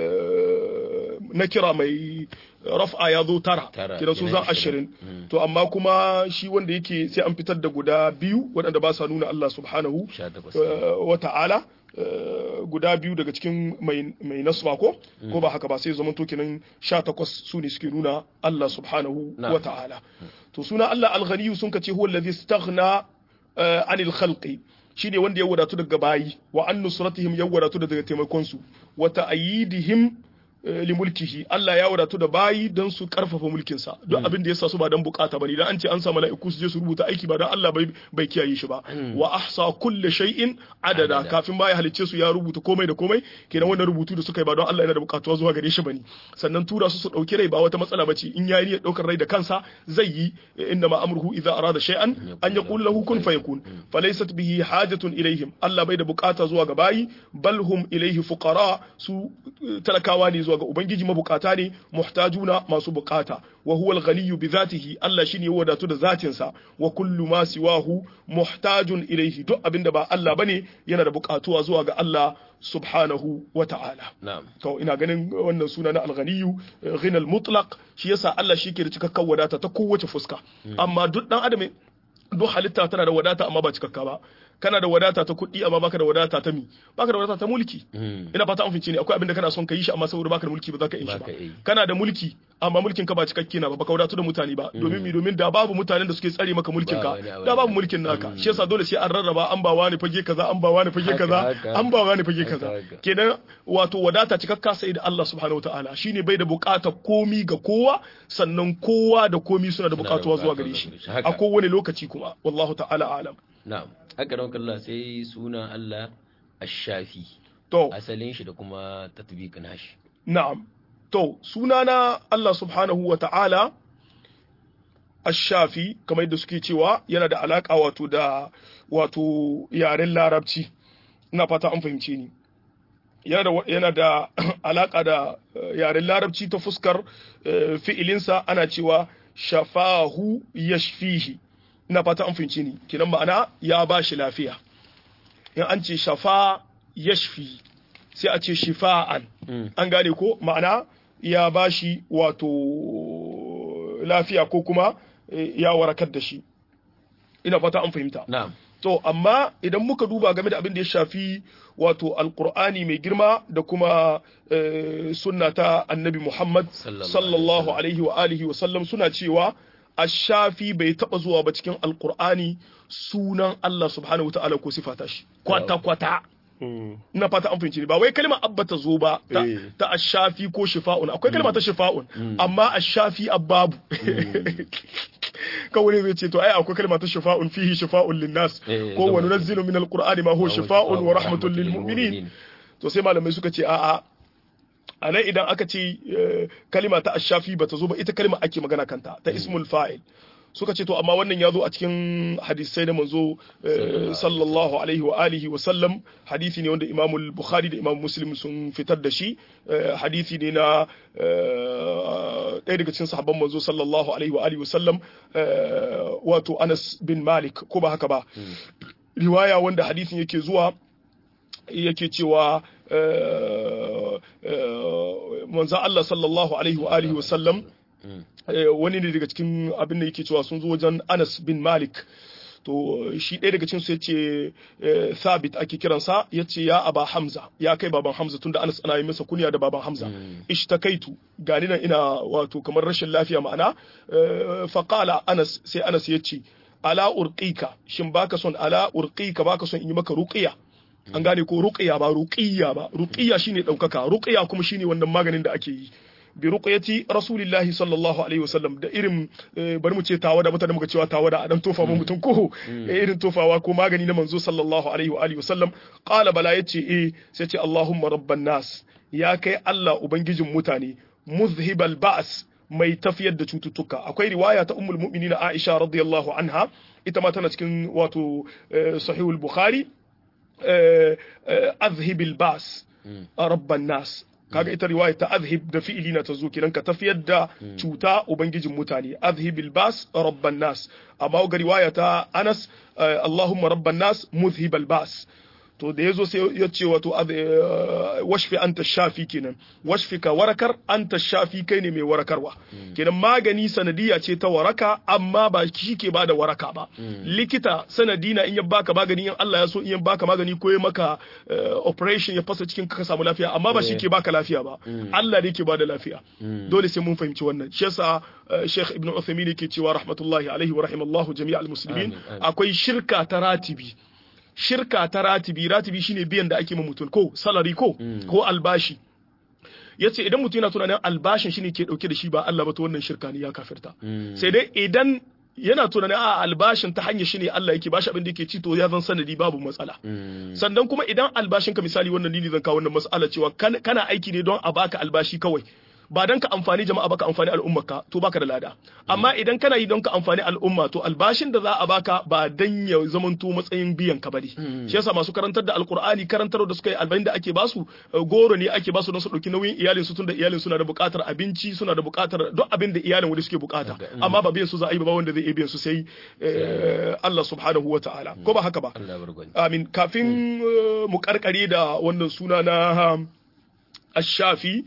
na kira mai raf'a ya zo tara kenan sun zan ashirin to amma kuma shi wanda yake sai an fitar da guda biyu waɗanda ba sa nuna Allah subhanahu wa ta'ala guda biyu daga cikin mai nasba ko ko ba haka ba sai zaman to kenan sha takwas su ne suke nuna Allah subhanahu wa ta'ala to suna Allah al-ghani sun kace huwa allazi istaghna anil khalqi shine wanda ya wadatu daga bayi wa an nusratihim ya wadatu daga taimakon su wa ta'yidihim li mulkihi Allah ya wadatu da bayi don su karfafa mulkin sa duk abin da yasa su ba dan bukata bane dan an ce an sa mala'iku su je su rubuta aiki ba dan Allah bai bai kiyaye shi ba wa ahsa kulli shay'in adada kafin ba ya halicce su ya rubuta komai da komai kenan wannan rubutu da suka yi ba don Allah yana da bukatuwa zuwa gare shi bane sannan tura su su dauki rai ba wata matsala bace in yayi niyyar daukar rai da kansa zai yi inna ma amruhu idza arada shay'an an yaqul lahu kun fayakun falaysat bihi hajatun ilaihim Allah bai da bukata zuwa ga bayi bal hum ilaihi fuqara su talakawa ne zuwa ga ubangiji mabukata ne muhtajuna masu bukata wa huwa al-ghaniyyu bi dhatihi Allah shine ya wadatu da zatin sa wa kullu ma siwahu muhtajun ilayhi duk abinda ba Allah bane yana da bukatuwa zuwa ga Allah subhanahu wa ta'ala na'am to ina ganin wannan suna na al-ghaniyyu ghina al-mutlaq shi yasa Allah shi ke da cikakken wadata ta kowace fuska amma duk dan adam duk halitta tana da wadata amma ba cikakka ba kana da wadata ta kuɗi amma baka da wadata ta mi baka da wadata ta mulki ina fata an fince ne akwai abin da kana son ka yi shi amma saboda baka da mulki ba za ka yi shi ba kana da mulki amma mulkin ka ba cikakke na ba baka wadatu da mutane ba domin mi domin da babu mutanen da suke tsare maka mulkin ka da babu mulkin naka shi yasa dole sai an rarraba an ba wani fage kaza an ba wani fage kaza an ba wani fage kaza kenan wato wadata cikakka sai da Allah subhanahu wataala shine bai da bukatar komi ga kowa sannan kowa da komi suna da bukatuwa zuwa gare shi a kowane lokaci kuma wallahu ta'ala alam na'am haka don kalla sai suna Allah ash-shafi to asalin shi da kuma tatbiqin nashi na'am to suna na Allah subhanahu wa ta'ala ash-shafi kamar yadda suke cewa yana da alaka wato da wato yaren larabci ina fata an fahimce ni yana da yana da alaka da yaren larabci ta fuskar fi'ilinsa ana cewa shafahu yashfihi ina fata an fahimci ni kinan ma'ana ya ba shi lafiya in an ce shafa yashfi sai a ce shifa'an an gane ko ma'ana ya ba shi wato lafiya ko kuma ya warakar da shi ina fata an fahimta na'am to amma idan muka duba game da abin da ya shafi wato alqur'ani mai girma da kuma sunna ta annabi Muhammad sallallahu alaihi wa alihi wa sallam suna cewa ashafi bai taba zuwa ba cikin alqur'ani sunan Allah subhanahu wataala ko sifata shi kwata kwata ina fata an fahimci ba wai kalmar abba ta zo ba ta, ta ashafi ko shifa'un akwai kalmar ta shifa'un amma ashafi ababu kawai zai ce to ai akwai kalmar ta shifa'un fihi shifa'un linnas ko wa nunazzilu min alqur'ani ma huwa shifa'un wa rahmatun lil mu'minin to sai malamai suka ce a'a a nan idan aka ce kalima ta ashafi ba ta zo ba ita kalima ake magana kanta ta ismul fa'il suka ce to amma wannan ya zo a cikin hadisai da manzo sallallahu alaihi wa alihi wa sallam hadisi ne wanda Imam Bukhari da Imam Muslim sun fitar da shi hadisi ne na ɗaya daga cikin sahabban manzo sallallahu alaihi wa alihi wa sallam wato Anas bin Malik ko ba haka ba riwaya wanda hadisin yake zuwa yake cewa manzo Allah sallallahu alaihi wa alihi wa sallam wani ne daga cikin abin da yake cewa sun zo wajen Anas bin Malik to shi ɗaya daga cikin su yace Thabit ake kiransa yace ya Aba Hamza ya kai baban Hamza tunda Anas ana yi masa kunya da baban Hamza ishtakaitu gani nan ina wato kamar rashin lafiya ma'ana fa qala Anas sai Anas yace ala urqika shin baka son ala urqika baka son in yi maka ruqiya an gane ko ruqiya ba ruqiya ba ruqiya shine daukaka ruqiya kuma shine wannan maganin da ake yi bi ruqyati rasulillahi sallallahu alaihi wasallam da irin bari mu ce tawada mutane muka cewa tawada a dan tofa mu mutum ko irin tofawa ko magani na manzo sallallahu alaihi wa alihi wasallam qala bala yace eh sai ce allahumma rabban nas ya kai Allah ubangijin mutane muzhibal ba's mai tafiyar da cututtuka akwai riwaya ta ummul mu'minin Aisha radiyallahu anha ita ma tana cikin wato sahihul bukhari azhibil ba's rabban nas kaga ita riwaya ta azhib da fi'ili na tazo kiran ka tafiyar da cuta ubangijin mutane azhibil bas rabban nas amma ga riwaya ta Anas Allahumma rabban nas muzhibal bas to da yazo sai ya ce wato washfi anta shafi kenan washfi ka warakar anta shafi kai ne mai warakarwa kenan magani sanadiya ce ta waraka amma ba shi ke bada waraka ba likita sanadina in ya baka magani in Allah ya so in ya baka magani ko ya maka operation ya fasa cikin ka samu lafiya amma ba shi ke baka lafiya ba Allah ne ke bada lafiya dole sai mun fahimci wannan shi yasa Sheikh Ibn Uthaymeen yake cewa rahmatullahi alaihi wa rahimallahu jami'al muslimin akwai shirka ta ratibi shirka ta ratibi ratibi shine biyan da ake ma mutum ko salary ko ko albashi yace idan mutum yana tunanin albashin shine ke dauke da shi ba Allah ba to wannan shirka ne ya kafirta sai dai idan yana tunanin a albashin ta hanyar shine Allah yake bashi abin da yake ci to ya zan sanadi babu matsala sannan kuma idan albashin ka misali wannan lili zan kawo wannan mas'ala cewa kana aiki ne don a baka albashi kawai ba dan ka amfani jama'a baka amfani al'ummarka to baka da lada amma idan kana yi don ka amfani al'umma to albashin da za a baka ba dan ya zamanto matsayin biyan ka bane shi yasa masu karantar da alqur'ani karantar da suka yi albayin da ake basu goro ne ake basu don su dauki nauyin iyalin su tunda iyalin suna da buƙatar abinci suna da buƙatar duk abin da iyalin wanda suke buƙata amma ba biyan su za a yi ba wanda zai iya biyan su sai Allah subhanahu wataala ko ba haka ba amin kafin mu karkare da wannan suna na Ashafi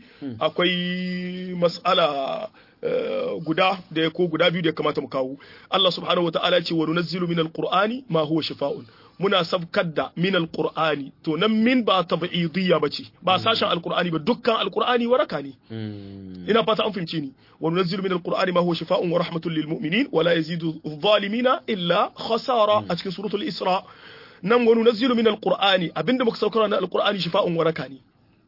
akwai mas'ala guda da ko guda biyu da ya kamata mu kawo Allah subhanahu wataala ya ce wa nunazzilu minal qur'ani ma huwa shifaa'un muna sabkar da minal qur'ani to nan min ba tab'idiyya bace ba sashen alqur'ani ba dukkan alqur'ani waraka ne ina fata an fahimce ni wa nunazzilu minal qur'ani ma huwa shifaa'un wa rahmatun lil mu'minin wa la yazidu adh-dhalimina illa khasara a cikin suratul isra nan wa nunazzilu minal qur'ani abinda muka saukar na alqur'ani shifaa'un waraka ne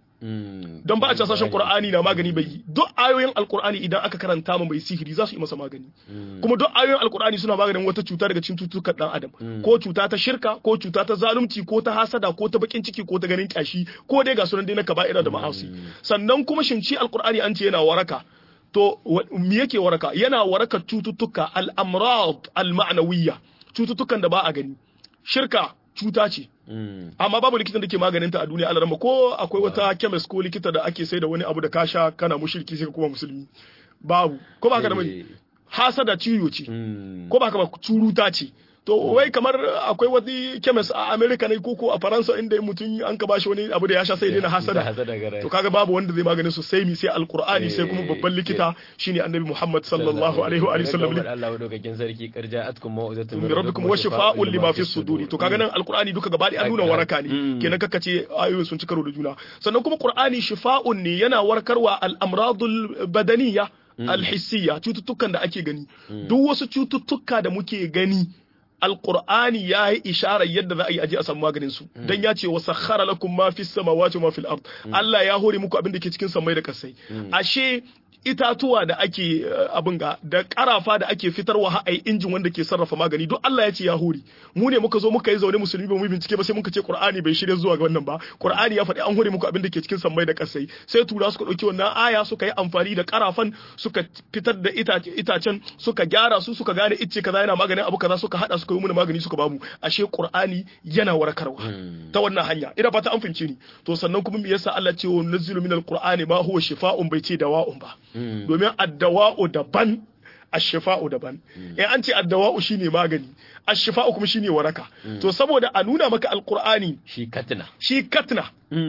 don ba a can sashen Qur'ani na magani bai yi duk ayoyin Alqur'ani idan aka karanta ma mai sihiri za su yi masa magani kuma duk ayoyin Alqur'ani suna maganin wata cuta daga cikin cututtukan dan adam ko cuta ta shirka ko cuta ta zalunci ko ta hasada ko ta bakin ciki ko ta ganin kyashi ko dai ga sunan dai na kaba'ira da ma'asi sannan kuma shinci Alqur'ani an ce yana waraka to me yake waraka yana waraka cututtuka al-amrad al-ma'nawiyya cututtukan da ba a gani shirka cuta ce amma babu likitan da ke maganinta a duniya alarma ko akwai wata chemist ko likita da ake sai da wani abu da kasha kana mushriki sai ka kuma musulmi babu ko ba ka da mai hasada ciwo ce ko ba ka ba curuta ce to wai kamar akwai wani chemist a America ne ko ko a Faransa inda mutum an ka bashi wani abu da ya sha sai dai na hasada to kaga babu wanda zai maganin su sai mi sai alqur'ani sai kuma babban likita shine annabi Muhammad sallallahu alaihi wa sallam Allah dokokin sarki karja'atkum mau'izatun min rabbikum wa shifaa'un lima fi suduri to kaga nan alqur'ani duka gaba da nuna waraka ne kenan kaka ce ayoyin sun ci karo da juna sannan kuma qur'ani shifa'un ne yana warkarwa al-amradul badaniyya al-hissiyya cututtukan da ake gani duk wasu cututtuka da muke gani alqur'ani ya yi isharar yadda za a yi aje a samu maganin su dan ya ce wa sakhara lakum ma fis samawati wa ma fil ard Allah ya hore muku abin da ke cikin samai da kasai ashe itatuwa da ake abin ga da karafa da ake fitarwa har ai injin wanda ke sarrafa magani duk Allah ya ce ya hori mu ne muka zo muka yi zaune musulmi ba mu bincike ba sai muka ce Qur'ani bai shirye zuwa ga wannan ba Qur'ani ya faɗi an hore muku abin da ke cikin sammai da kasai sai tura suka dauki wannan aya suka yi amfani da karafan suka fitar da itacen suka gyara su suka gane icce kaza yana maganin abu kaza suka hada suka yi mana magani suka bamu ashe Qur'ani yana warkarwa ta wannan hanya ina fata an fince ni to sannan kuma me yasa Allah ce wa nazzilu minal qur'ani ma huwa shifaa'un bai ce dawa'un ba domin addawa'u daban ashifa'u daban in an ce addawa'u shine magani ashifa'u kuma shine waraka to saboda a nuna maka alqur'ani shi katna shi katna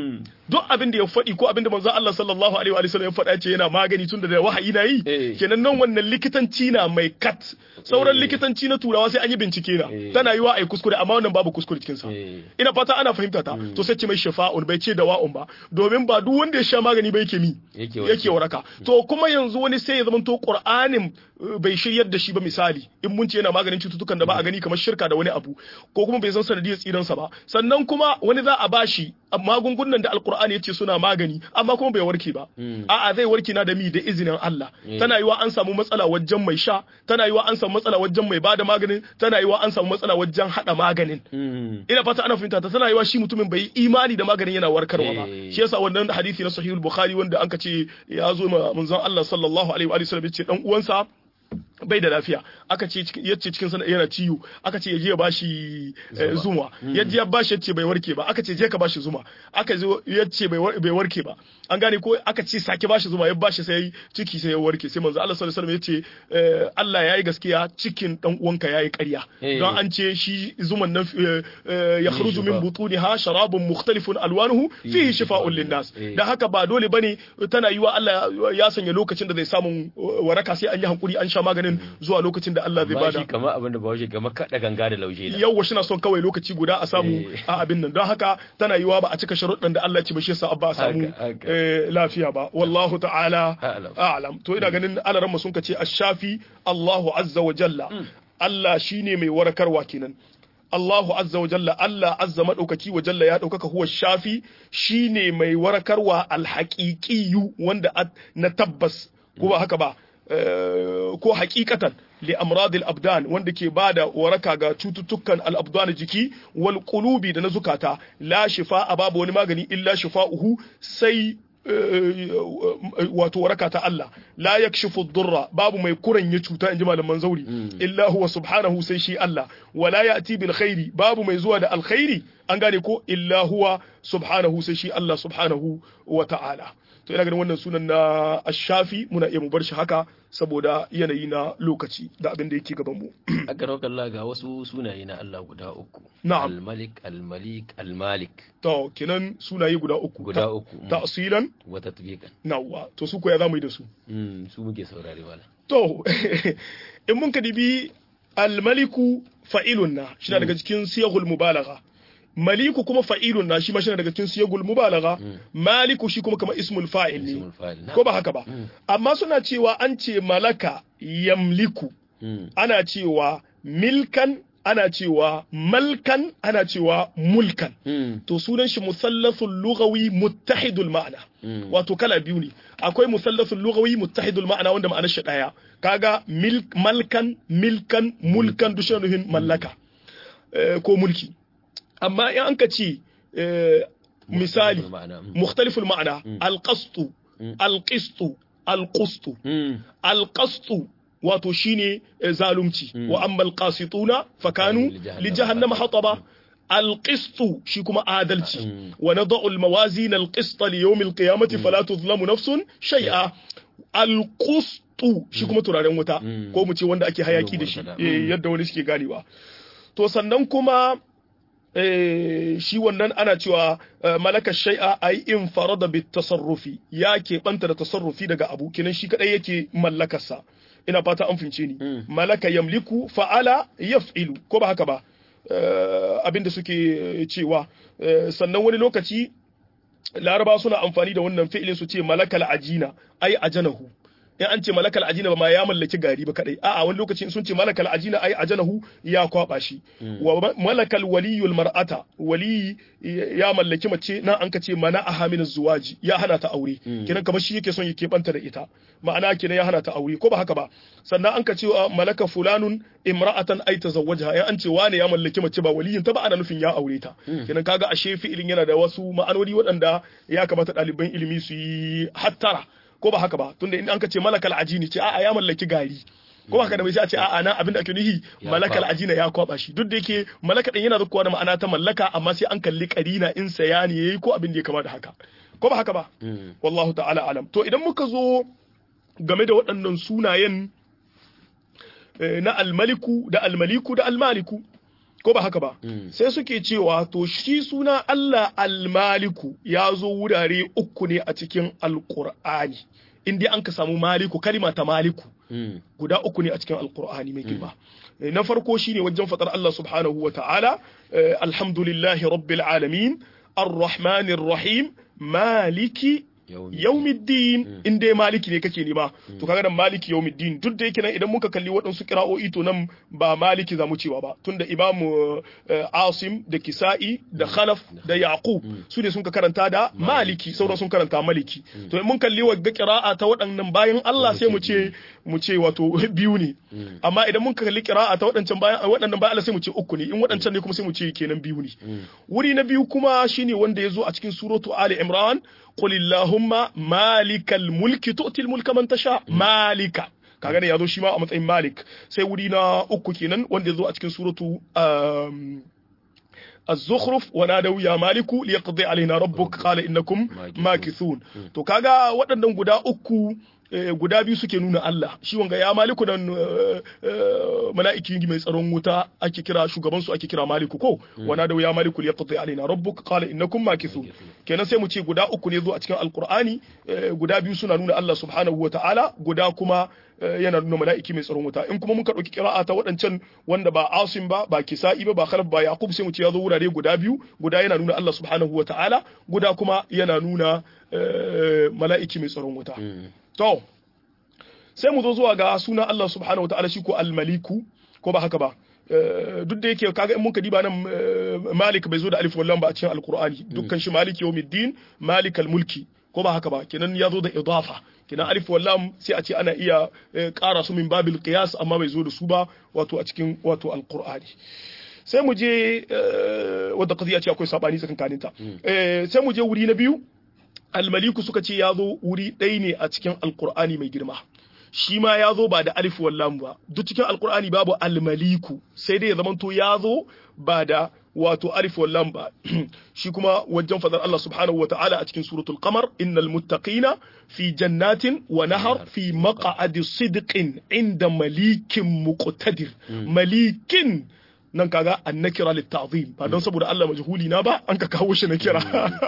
duk abin da ya faɗi ko abin da manzo Allah sallallahu alaihi wa sallam ya faɗa ce yana magani tunda da wahayi na yi kenan nan wannan likitanci na mai kat sauran likitanci na turawa sai an yi bincike na tana yiwa ai kuskure amma wannan babu kuskure cikin sa ina fata ana fahimta ta to sai ce mai shifa'un bai ce dawa'un ba domin ba duk wanda ya sha magani bai yake mi yake waraka to kuma yanzu wani sai ya zama to Qur'anin bai shiryar da shi ba misali in mun ce yana maganin cututtukan da ba a gani kamar shirka da wani abu ko kuma bai san sanadiyar tsiransa ba sannan kuma wani za a bashi magungunan da alkur'ani yace suna magani amma kuma bai warke ba a'a zai warke na da mi da izinin Allah tana yiwa an samu matsala wajen mai sha tana yiwa an samu matsala wajen mai bada maganin tana yiwa an samu matsala wajen hada maganin ina fata ana fahimta ta tana yiwa shi mutumin bai imani da maganin yana warkarwa ba shi yasa wannan hadisi na sahihul bukhari wanda anka ce ya zo manzon Allah sallallahu alaihi wa sallam yace dan uwansa bai da lafiya aka ce yace cikin sana yana ciwo aka ce yaje ya bashi zuma yaje ya bashi yace bai warke ba aka ce je ka bashi zuma aka zo yace bai bai warke ba an gane ko aka ce sake bashi zuma ya bashi sai ciki sai ya warke sai manzo Allah sallallahu alaihi wasallam yace Allah yayi gaskiya cikin dan uwanka yayi ƙarya don an ce shi zuman nan ya khruju min butuniha sharabun mukhtalifun alwanuhu fihi shifa'un linnas dan haka ba dole bane tana yiwa Allah ya sanya lokacin da zai samu waraka sai an yi hankuri an sha maganin zuwa lokacin da Allah zai bada. Ba shi kamar abin da ba shi kamar kada ganga da lauje da. Yawwa shi na son kawai lokaci guda a samu a abin nan don haka tana yiwa ba a cika sharuɗan da Allah ya ci ba shi yasa ba a samu lafiya ba. Wallahu ta'ala a'lam. To ina ganin alaran sun kace ash-shafi Allahu azza wa jalla. Allah shine mai warakarwa kenan. Allahu azza wa jalla Allah azza madaukaki wa jalla ya daukaka huwa shafi shine mai warakarwa alhaqiqiyu wanda na tabbas ko ba haka ba ko hakikatan li amradil abdan wanda ke bada waraka ga cututtukan al abdan jiki wal qulubi da na zukata la shifa babu wani magani illa shifa'uhu sai wato waraka ta Allah la yakshifu durra babu mai kuranye cuta inji malaman zauri illa huwa subhanahu sai shi Allah wala ya'ti bil khairi babu mai zuwa da alkhairi an gane ko illa huwa subhanahu sai shi Allah subhanahu wa ta'ala to ina ganin wannan sunan na ash-shafi muna iya mu bar shi haka saboda yanayi na lokaci da abin da yake gaban mu aka roƙa Allah ga wasu sunaye na Allah guda uku al-malik al-malik al-malik to kenan sunaye guda uku guda uku ta'silan wa tatbiqan nawa to su ko ya zamu yi da su mm su muke saurare wala to in mun kadibi al-maliku fa'ilun na shi daga cikin siyagul mubalagha maliku kuma fa'ilun na shi ma shine daga cikin siyagul mubalagha maliku shi kuma kamar ismul fa'il ne ko ba haka ba amma suna cewa an ce malaka yamliku ana cewa milkan ana cewa malkan ana cewa mulkan to sunan shi musallasul lughawi muttahidul ma'ana wato kala biyu ne akwai musallasul lughawi muttahidul ma'ana wanda ma'anar shi daya kaga milk malkan milkan mulkan dushanuhin mallaka ko mulki amma in an ka ce misali mukhtaliful ma'ana alqastu alqistu alqustu alqastu wato shine zalunci wa ammal qasituna fakanu li jahannama hataba alqistu shi kuma adalci wa nad'u almawazin alqista li yawm alqiyamati fala tuzlamu nafsun shay'a alqustu shi kuma turaren wuta ko mu ce wanda ake hayaki da shi yadda wani suke ganewa to sannan kuma shi wannan ana cewa malaka shay'a ay in farada bit tasarrufi ya ke banta da tasarrufi daga abu kenan shi kadai yake mallakarsa ina fata an fince ni malaka yamliku fa'ala yaf'ilu ko ba haka ba abinda suke cewa sannan wani lokaci laraba suna amfani da wannan fi'ilin su ce malakal ajina ay ajanahu in an ce malakal ajina ba ma ya mallaki gari ba kadai a'a wani lokaci sun ce malakal ajina ai ajanahu ya kwaba shi wa malakal waliyul mar'ata wali ya mallaki mace nan an ka ce mana ahamin zuwaji ya hana ta aure kenan kamar shi yake son yake banta da ita ma'ana kenan ya hana ta aure ko ba haka ba sannan an ka ce malaka fulanun imra'atan ay tazawwajaha ya an ce wane ya mallaki mace ba waliyin ta ba ana nufin ya aure ta kenan kaga ashe fi'ilin yana da wasu ma'anoni waɗanda ya kamata ɗaliban ilimi su yi hattara ko ba haka ba tunda in an ka ce malakal ajini ce a'a ya mallaki gari ko ba haka da bai sai a ce a'a na abinda ake nuhi malakal ajina ya kwaba shi duk da yake malaka din yana zuwa da ma'ana ta mallaka amma sai an kalli karina in saya ne yayi ko abin da ya kama da haka ko ba haka ba wallahu ta'ala alam to idan muka zo game da waɗannan sunayen na almaliku da almaliku da almaliku ko ba haka ba sai suke cewa to shi suna Allah almaliku ya zo wurare uku ne a cikin alqur'ani in dai an ka samu maliku kalima ta maliku guda uku ne a cikin alqur'ani mai girma na farko shine wajen fatar Allah subhanahu wa ta'ala alhamdulillahi rabbil alamin arrahmanir rahim maliki yawmiddin in dai maliki ne kake nema to kaga nan maliki yawmiddin duk da yake nan idan muka kalli waɗansu qira'o'i to nan ba maliki zamu cewa ba tunda imam asim da kisa'i da khalaf da yaqub su ne sun ka karanta da maliki sauran sun karanta maliki to in mun kalli wa qira'a ta waɗannan bayan Allah sai mu ce mu ce wato biyu ne amma idan mun kalli qira'a ta waɗancan bayan waɗannan bayan Allah sai mu ce uku ne in waɗancan ne kuma sai mu ce kenan biyu ne wuri na biyu kuma shine wanda yazo a cikin suratu ali imran قل اللهم مالك الملك تؤتي الملك من تشاء مالك kaga ne yazo shi ma a matsayin malik sai wuri na uku kenan wanda yazo a cikin suratu az-zukhruf wa nadaw ya maliku liyaqdi alaina rabbuk qala innakum makithun to kaga waɗannan guda uku guda biyu suke nuna Allah shi wanga ya maliku dan mala'iki mai tsaron wuta ake kira shugaban su ake kira maliku ko wana da ya maliku liyaqdi alaina rabbuk qala innakum makithun kenan sai mu ce guda uku ne zo a cikin alqur'ani guda biyu suna nuna Allah subhanahu wataala guda kuma yana nuna mala'iki mai tsaron wuta in kuma muka dauki qira'a ta wadancan wanda ba asim ba ba kisa'i ba ba khalaf ba yaqub sai mu ce ya zo wurare guda biyu guda yana nuna Allah subhanahu wataala guda kuma yana nuna mala'iki mai tsaron wuta to sai mu zo zuwa ga sunan Allah subhanahu wataala shi ko al-maliku ko ba haka ba duk da yake kaga in mun diba nan malik bai zo da alif wallam ba a cikin alqur'ani dukkan shi maliki yawmiddin malikal mulki ko ba haka ba kenan ya zo da idafa kenan alif wallam sai a ce ana iya ƙara su min babil qiyas amma bai zo da su ba wato a cikin wato alqur'ani sai mu je wadda qadiya ce akwai sabani tsakankaninta sai mu je wuri na biyu almaliku suka ce ya zo wuri ɗaya ne a cikin alkur'ani mai girma shi ma ya zo ba da alif wallam ba duk cikin alkur'ani babu almaliku sai dai ya zamanto ya zo ba da wato alif wallam ba shi kuma wajen fadar Allah subhanahu wa ta'ala a cikin suratul qamar innal muttaqina fi jannatin wa nahar fi maq'adi sidqin inda malikin muqtadir malikin nan kaga annakira litta'zim ba don saboda Allah majhuli na ba an ka kawo shi nakira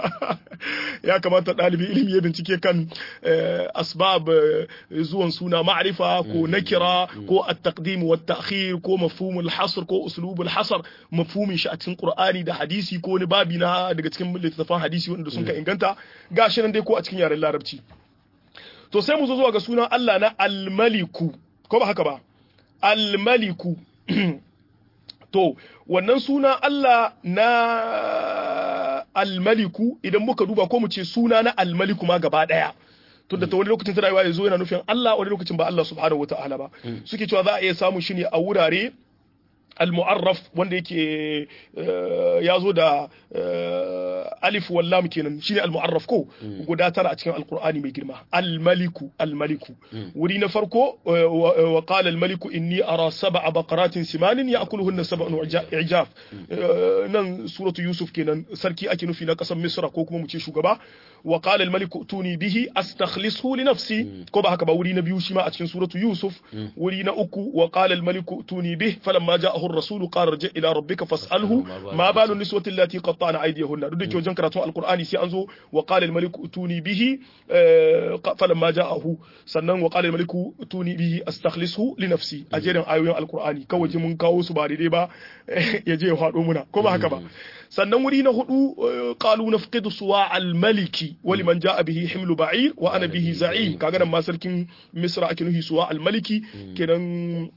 ya kamata dalibi ilimi ya bincike kan asbab zuwan suna ma'rifa ko nakira ko at-taqdim wa at-ta'khir ko mafhum al-hasr ko uslub al-hasr mafhumin shi a cikin Qur'ani da hadisi ko ni babi na daga cikin littafan hadisi wanda sun ka inganta gashi nan dai ko a cikin yaren Larabci to sai mu zo zuwa ga sunan Allah na al-maliku ko ba haka ba al-maliku to wannan suna Allah na almaliku idan muka duba ko mu ce suna na almaliku ma gaba daya tunda ta wani lokacin tana ya zo yana nufin Allah wani lokacin ba Allah subhanahu wataala ba suke cewa za a iya samu shi ne a wurare al-mu'arraf wanda yake ya zo da alif wallam kenan shine al-mu'arraf ko guda tara a cikin alqur'ani mai girma al-maliku al-maliku wuri na farko wa qala al-maliku inni ara sab'a baqaratin simanin ya'kuluhunna sab'un ijaf nan suratu yusuf kenan sarki ake nufi na kasar misra ko kuma mu ce shugaba wa qala al-maliku tuni bihi astakhlisuhu li nafsi ko ba haka ba wuri na biyu shi ma a cikin suratu yusuf wuri na uku wa qala al-maliku tuni bihi falamma ja'ahu الرسول قال رجع الى ربك فاساله ما بال النسوه اللاتي قطعن ايديهن duk da ke wajen karatun alqur'ani sai an zo wa qala al-malik utuni bihi falamma ja'ahu sannan wa qala al-malik utuni bihi astakhlisuhu li nafsi ajerin ayoyin alqur'ani kawai mun kawo su ba daidai ba ya je ya hado muna ko ba haka ba sannan wuri na hudu qalu nafqidu suwa al-maliki wa liman jaa bihi himlu ba'ir wa ana bihi za'im kaga nan ma sarkin misra ake nuhi suwa al-maliki kenan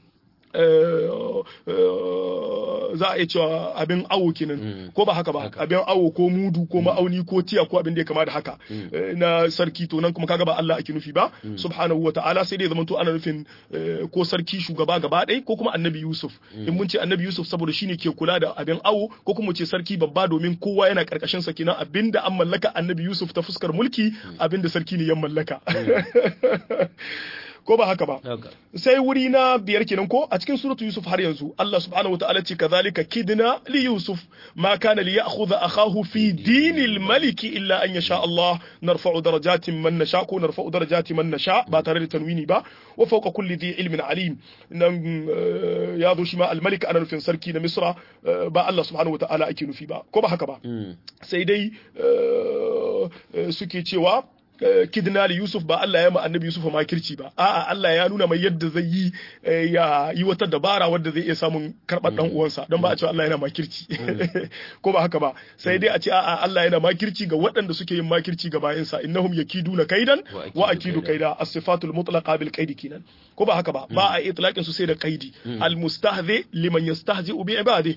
za a iya cewa abin awo kenan ko ba haka ba abin awo ko mudu ko ma'auni ko tiya ko abin da ya kama da haka na sarki to nan kuma kaga ba Allah ake nufi ba subhanahu wata'ala sai dai zaman to ana nufin ko sarki shugaba gaba ɗaya ko kuma annabi Yusuf in mun ce annabi Yusuf saboda shine ke kula da abin awo ko kuma ce sarki babba domin kowa yana karkashin sa kenan abinda an mallaka annabi Yusuf ta fuskar mulki abinda sarki ne ya mallaka ko ba haka ba sai wuri na biyar kenan ko a cikin suratu yusuf har yanzu Allah subhanahu wataala ce kazalika kidna li yusuf ma kana li ya'khudha akahu fi dinil maliki illa an yasha Allah narfa'u darajatin man nasha ko narfa'u darajati man nasha ba tare da tanwini ba wa fawqa kulli dhi ilmin alim nan ya zo shi ma al malik ana nufin sarki na misra ba Allah subhanahu wataala ake nufi ba ko ba haka ba sai dai suke cewa kidna li Yusuf ba Allah ya ma annabi Yusuf makirci ba a'a Allah ya nuna mai yadda zai yi ya yi wata dabara wadda zai iya samun karɓar dan uwansa don ba a cewa Allah yana makirci ko ba haka ba sai dai a ce a'a Allah yana makirci ga waɗanda suke yin makirci ga bayansa innahum yakiduna kaidan wa akidu kaida as-sifatul mutlaqa bil qaidi kinan ko ba haka ba ba a itlaqin su sai da qaidi al mustahzi liman yastahzi'u bi ibadi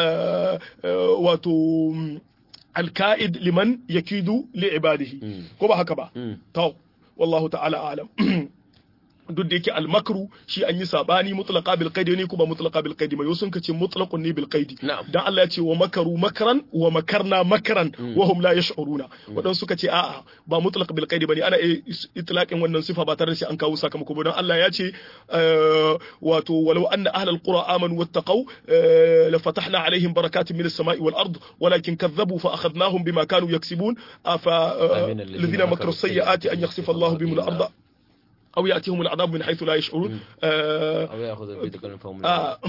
wato الكائد لمن يكيد لعباده كما هكذا تو والله تعالى أعلم duk da yake almakru shi an yi sabani mutlaqa bil qaidi ne kuma mutlaqa bil qaidi mai sun kace mutlaqun ne bil qaidi dan Allah ya ce wa makaru makran wa makarna makran wa hum la yash'uruna wadan suka ce a'a ba mutlaq bil qaidi bane ana itlaqin wannan sifa ba tare da shi an kawo sakamako ba dan Allah ya ce wato walau anna ahlal qura amanu wattaqau la fatahna alaihim barakatin minas samai wal ard walakin kadhabu fa akhadnahum bima kanu yaksibun afa alladhina makaru sayyiati an yakhsifa Allahu bihim al arda أو يأتيهم العذاب من حيث لا يشعرون أو يأخذ بيتكم فهم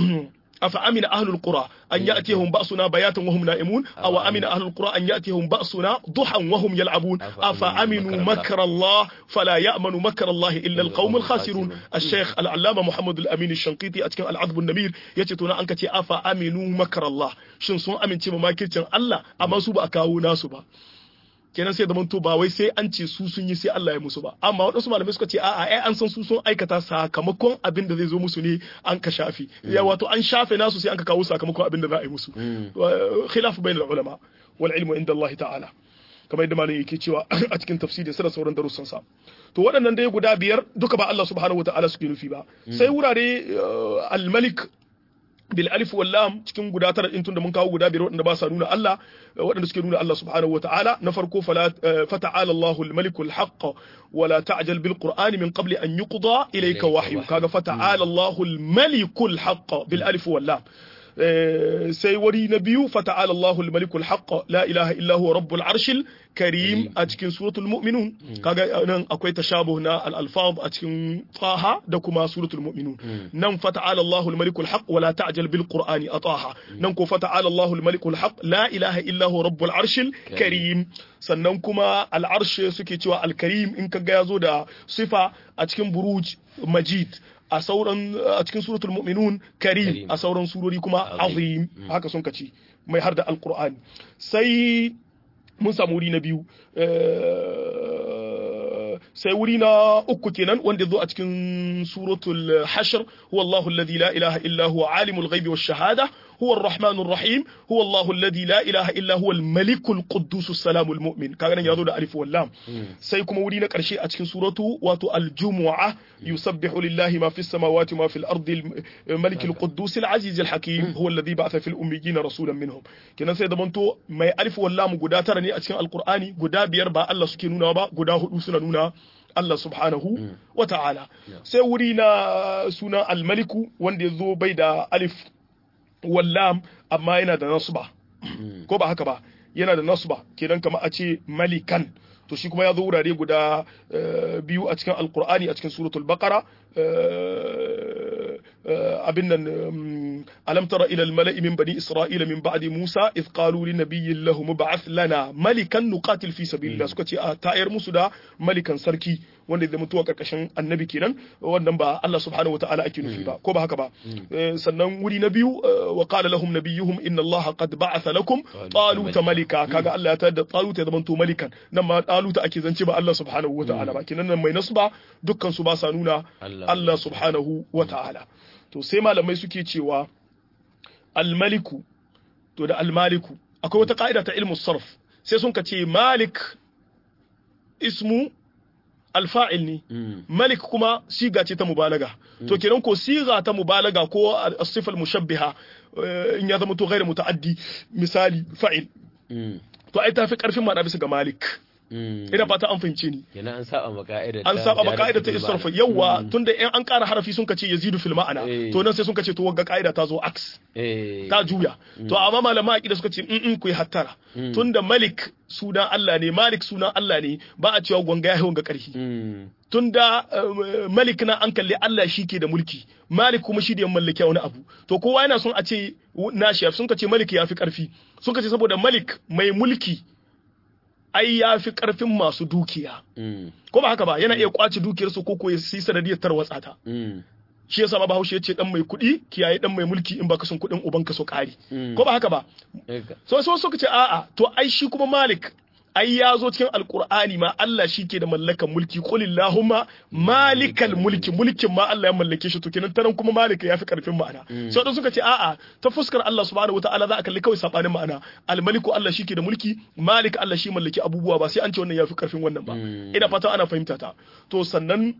أفأمن أهل القرى أن يأتيهم بأسنا بياتا وهم نائمون أو أمن أهل القرى أن يأتيهم بأسنا ضحى وهم يلعبون أفأمنوا مكر الله فلا يأمن مكر الله إلا القوم الخاسرون الشيخ العلامة محمد الأمين الشنقيطي أتكلم العذب النمير يتتنا أنك أفأمنوا مكر الله شنصون أمن تيما ما كيرتن الله أما سوبا أكاو ناسوبا kenan sai zaman to ba wai sai an ce su sun yi sai Allah ya musu ba amma wadansu malamai suka ce a'a ai an san su sun aikata sakamakon abin da zai zo musu ne an ka shafi ya wato an shafe nasu sai an ka kawo sakamakon abin da za a yi musu khilaf bainal ulama wal ilmu inda Allah ta'ala kamar yadda malamai yake cewa a cikin tafsirin sa da sauran darussan sa to waɗannan dai guda biyar duka ba Allah subhanahu wataala suke nufi ba sai wurare al-malik bil alif wal lam cikin guda tara din tunda mun kawo guda biyar waɗanda ba sa nuna Allah waɗanda suke nuna Allah subhanahu wataala na farko fala fata'ala Allahu al-malikul haqq wala ta'jal bil qur'ani min qabli an yuqda ilayka wahyu kaga fata'ala Allahu al-malikul haqq bil alif wal lam sai wari na biyu fata'ala Allahu al-malikul haqq la ilaha illa huwa rabbul arshil karim a cikin suratul mu'minun kaga nan akwai tashabuh na al-alfaz a cikin taha da kuma suratul mu'minun nan fata'ala Allahu al-malikul haqq wa la ta'jal bil qur'ani ataha nan ko fata'ala Allahu al-malikul haqq la ilaha illa huwa rabbul arshil karim sannan kuma al-arsh suke cewa al-karim in kaga yazo da sifa a cikin buruj majid a sauran a cikin suratul mu'minun karim a sauran surori kuma azim haka sun kaci mai har da alqur'ani sai mun samu wuri na biyu sai wuri na uku kenan wanda zo a cikin suratul hashr huwa Allahu alladhi la ilaha illa huwa alimul ghaibi wash shahada هو الرحمن الرحيم هو الله الذي لا إله إلا هو الملك القدوس السلام المؤمن كان يذو ده ألف واللام سيكون ورينا كرشي أتكن سورته واتو الجمعة يسبح لله ما في السماوات وما في الأرض الملك القدوس العزيز الحكيم هو الذي بعث في الأميين رسولا منهم كنا سيدا منتو ما ألف واللام قدا ترني أتكن القرآن قدا بيربا الله سكينونا با قدا هدوسنا نونا Allah subhanahu wa ta'ala sai wuri na suna al-maliku wanda ya zo bai da alif wallam amma yana da nasba ko ba haka ba yana da nasba kenan kamar a ce malikan to shi kuma ya zo wurare guda biyu a cikin alqur'ani a cikin suratul baqara abin nan alam tara ila al-mala'i min bani isra'ila min ba'di musa id qalu li nabiyyin lahum ba'ath lana malikan nuqatil fi sabilillah suka ce a tayar musu da malikan sarki wanda zai mutuwa karkashin annabi kenan wannan ba Allah subhanahu wataala ake nufi ba ko ba haka ba sannan wuri na biyu wa qala lahum nabiyuhum inna Allah qad ba'atha lakum taluta malika kaga Allah ya tayar da taluta ya zamanto malikan nan ma taluta ake zance ba Allah subhanahu wataala ba kenan nan mai nasba dukkan su ba sa nuna Allah subhanahu wataala to sai malamai suke cewa al-maliku to da al-maliku akwai wata ka'ida ta ilmu sarf sai sun ka ce malik ismu alfa'il ne malik kuma siga ce ta mubalaga to kenan ko siga ta mubalaga ko as-sifa al-mushabbiha in ya zama to ghairu muta'addi misali fa'il to ai tafi karfin ma da bisa ga malik ina fata an fahimce ni yana an saba maka'ida an saba maka'ida ta isarfa yawa tunda in an ƙara harafi sun kace yazidu fil ma'ana to nan sai sun kace to wagga ka'ida ta zo aks ta juya to amma malama aqida suka ce in ku yi hattara tunda malik sunan Allah ne malik sunan Allah ne ba a cewa gwanga yahi wanga karfi tunda malik na an kalli Allah shi ke da mulki malik kuma shi da ya mallake wani abu to kowa yana son a ce nashi sun kace malik ya fi karfi sun kace saboda malik mai mulki ai ya fi ƙarfin masu dukiya. Ko ba haka ba yana iya ƙwace dukiyarsu ko ko ya yi sanadiyar tarwatsa ta. Shi yasa ba Bahaushe ya ce dan mai kuɗi kiyaye dan mai mulki in baka son kuɗin uban ka so ƙari. Ko ba haka ba? So so suka ce a'a to ai shi kuma Malik ai ya zo cikin alkur'ani ma Allah shi ke da mallakan mulki qulillahumma malikal mulki mulkin ma Allah ya mallake shi to kenan taran kuma malika yafi karfin ma'ana sai dan suka ce a'a ta fuskar Allah subhanahu wataala za a kalli kawai sabanin ma'ana almaliku Allah shi ke da mulki malik Allah shi mallaki abubuwa ba sai an ce wannan yafi karfin wannan ba ina fata ana fahimta ta to sannan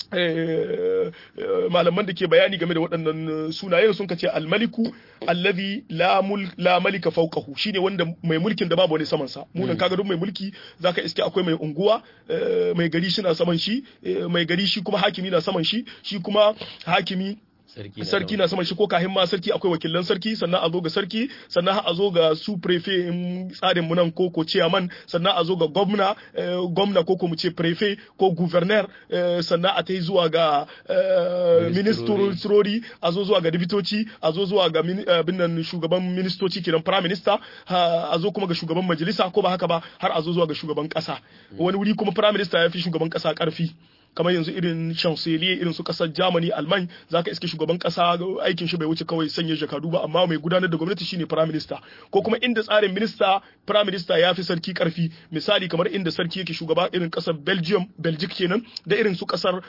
malaman da ke bayani game da waɗannan sunayen sun kace almaliku allazi la mul la malika fawqahu shine wanda mai mulkin da babu wani saman sa mu nan kaga duk mai mulki zaka iske akwai mai unguwa mai gari shi na saman shi mai gari shi kuma hakimi na saman shi shi kuma hakimi sarki na saman shi ko kahin ma sarki akwai wakilan sarki sannan a zo ga sarki sannan a zo ga su prefet in tsarin mu nan ko ko chairman sannan a zo ga gwamna gwamna ko ko mu ce prefet ko governor sannan a tai zuwa ga ministrori a zo zuwa ga dibitoci a zo zuwa ga binnan shugaban ministoci kenan prime minister a zo kuma ga shugaban majalisa ko ba haka ba har a zo zuwa ga shugaban kasa wani wuri kuma prime minister ya fi shugaban kasa karfi kamar yanzu irin chancelier irin su kasar Germany Alman zaka iske shugaban kasa aikin shi bai wuce kawai sanya jakadu ba amma mai gudanar da gwamnati shine prime minister ko kuma inda tsarin minister prime minister ya fi sarki karfi misali kamar inda sarki yake shugaba irin kasar Belgium Belgique kenan da irin su kasar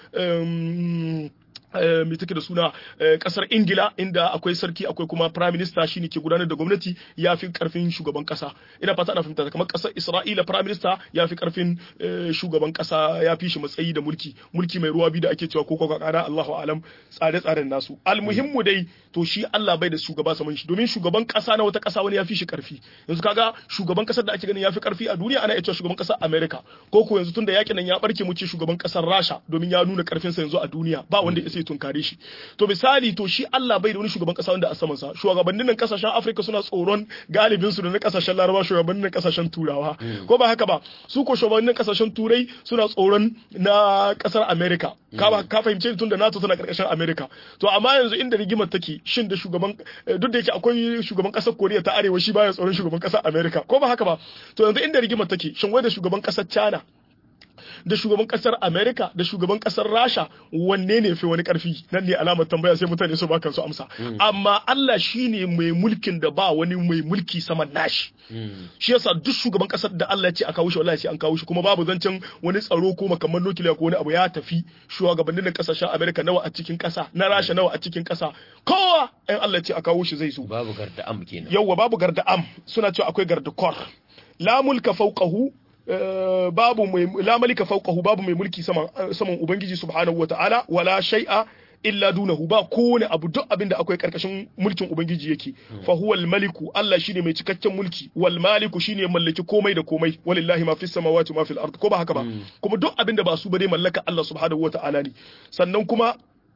mai take da suna kasar Ingila inda akwai sarki akwai kuma prime minister shine ke gudanar da gwamnati ya fi karfin shugaban kasa ina fata ana fahimta kamar kasar Isra'ila prime minister ya fi karfin shugaban kasa ya fi shi matsayi da mulki mulki mai ruwa biyu da ake cewa ko ko kana Allahu alam tsare-tsaren nasu almuhimmu dai to shi Allah bai da shugaba saman shi domin shugaban kasa na wata kasa wani ya fi shi karfi yanzu kaga shugaban kasar da ake ganin ya fi karfi a duniya ana iya cewa shugaban kasar America ko ko yanzu tunda yakin nan ya barke mu ce shugaban kasar Rasha domin ya nuna karfin sa yanzu a duniya ba wanda ya tunkare shi to misali to shi Allah bai da wani shugaban kasa wanda a saman sa shugabannin nan kasashen Africa suna tsoron galibin su da na kasashen Laraba shugabannin nan kasashen Turawa ko ba haka ba su ko shugabannin kasashen Turai suna tsoron na kasar America ka ba ka fahimce tun da NATO tana karkashin America to amma yanzu inda rigimar take shin da shugaban duk da yake akwai shugaban kasar Korea ta Arewa shi baya tsoron shugaban kasar America ko ba haka ba to yanzu inda rigimar take shin wai da shugaban kasar China da shugaban kasar America da shugaban kasar Rasha wanne ne fi wani karfi nan ne alamar tambaya sai mutane su baka su amsa amma Allah shine mai mulkin da ba wani mai mulki saman nashi shi yasa duk shugaban kasar da Allah ya ce a kawo shi wallahi sai an kawo shi kuma babu zancen wani tsaro ko makamman nukiliya ko wani abu ya tafi shugabannin kasashen America nawa a cikin kasa na Rasha nawa a cikin kasa kowa in Allah ya ce a kawo shi zai zo babu garda am kenan yawa babu garda am suna cewa akwai garda kor la mulka fawqahu babu mai la malika fawqahu babu mai mulki saman saman ubangiji subhanahu wataala wala shay'a illa dunahu ba kowane abu duk abin da akwai karkashin mulkin ubangiji yake fa huwa maliku Allah shine mai cikakken mulki wal maliku shine mallaki komai da komai walillahi ma fis samawati ma fil ard ko ba haka ba kuma duk abin da ba su ba dai mallaka Allah subhanahu wataala ne sannan kuma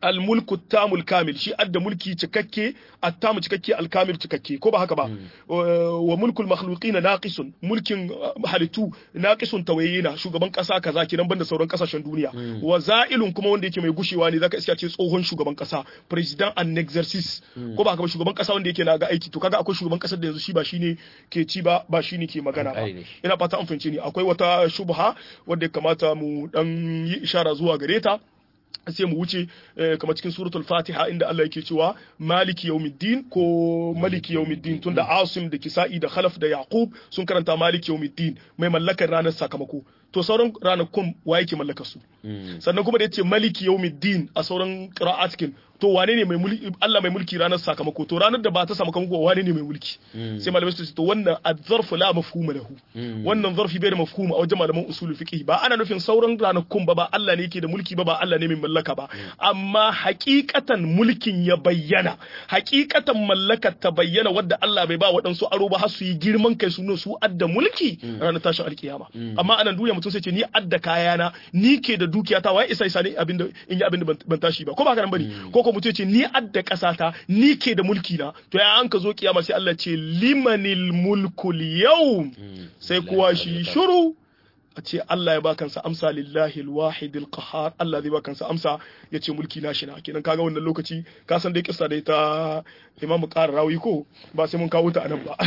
al-mulku tamul kamil shi adda mulki cikakke at-tamu cikakke al-kamil cikakke ko ba haka ba wa mulkul makhluqina naqisun mulkin halittu naqisun tawayina shugaban kasa kaza kidan banda sauran kasashen duniya wa za'ilun kuma wanda yake mai gushewa ne zaka iska ce tsohon shugaban kasa president an exercice ko ba haka ba shugaban kasa wanda yake na ga aiki to kaga akwai shugaban kasar da yanzu shi ba shine ke ci ba ba shine ke magana ba ina fata an fahimce ni akwai wata shubha wanda ya kamata mu dan yi ishara zuwa gare ta sai mu wuce kamar cikin suratul fatiha inda Allah yake cewa maliki yawmiddin ko maliki yawmiddin tunda asim da kisa'i da khalaf da yaqub sun karanta maliki yawmiddin mai mallakar ranar sakamako to sauran ranakun wa yake mallakar su sannan kuma da yace maliki yawmiddin a sauran qira'atkin to wane ne mai mulki Allah mai mulki ranar sakamako to ranar da ba ta sakamako wane ne mai mulki sai malamai su ce to wannan az-zarfu la mafhuma lahu wannan zarfi bai da mafhuma a wajen malaman usulul fiqh ba ana nufin sauran ranakun ba ba Allah ne yake da mulki ba ba Allah ne mai mallaka ba amma hakikatan mulkin ya bayyana hakikatan mallakar ta bayyana wadda Allah bai ba waɗansu aro ba har su yi girman kai su su adda mulki ranar tashin alkiyama amma anan duniya mutum sai ce ni adda kayana ni ke da dukiyata wai isa isa ne abinda in yi abinda ban tashi ba ko ba haka nan bane ko ko mutum ce ni adda kasata ni ke da mulki na to ya an ka zo kiyama sai Allah ce limanil mulkul yawm sai kuwa shi shuru a ce Allah ya ba kansa amsa lillahi alwahid alqahar Allah zai ba kansa amsa ya ce mulki na shi na kenan kaga wannan lokaci ka san dai kissa da ita Imam Qarrawi ko ba sai mun kawo ta anan ba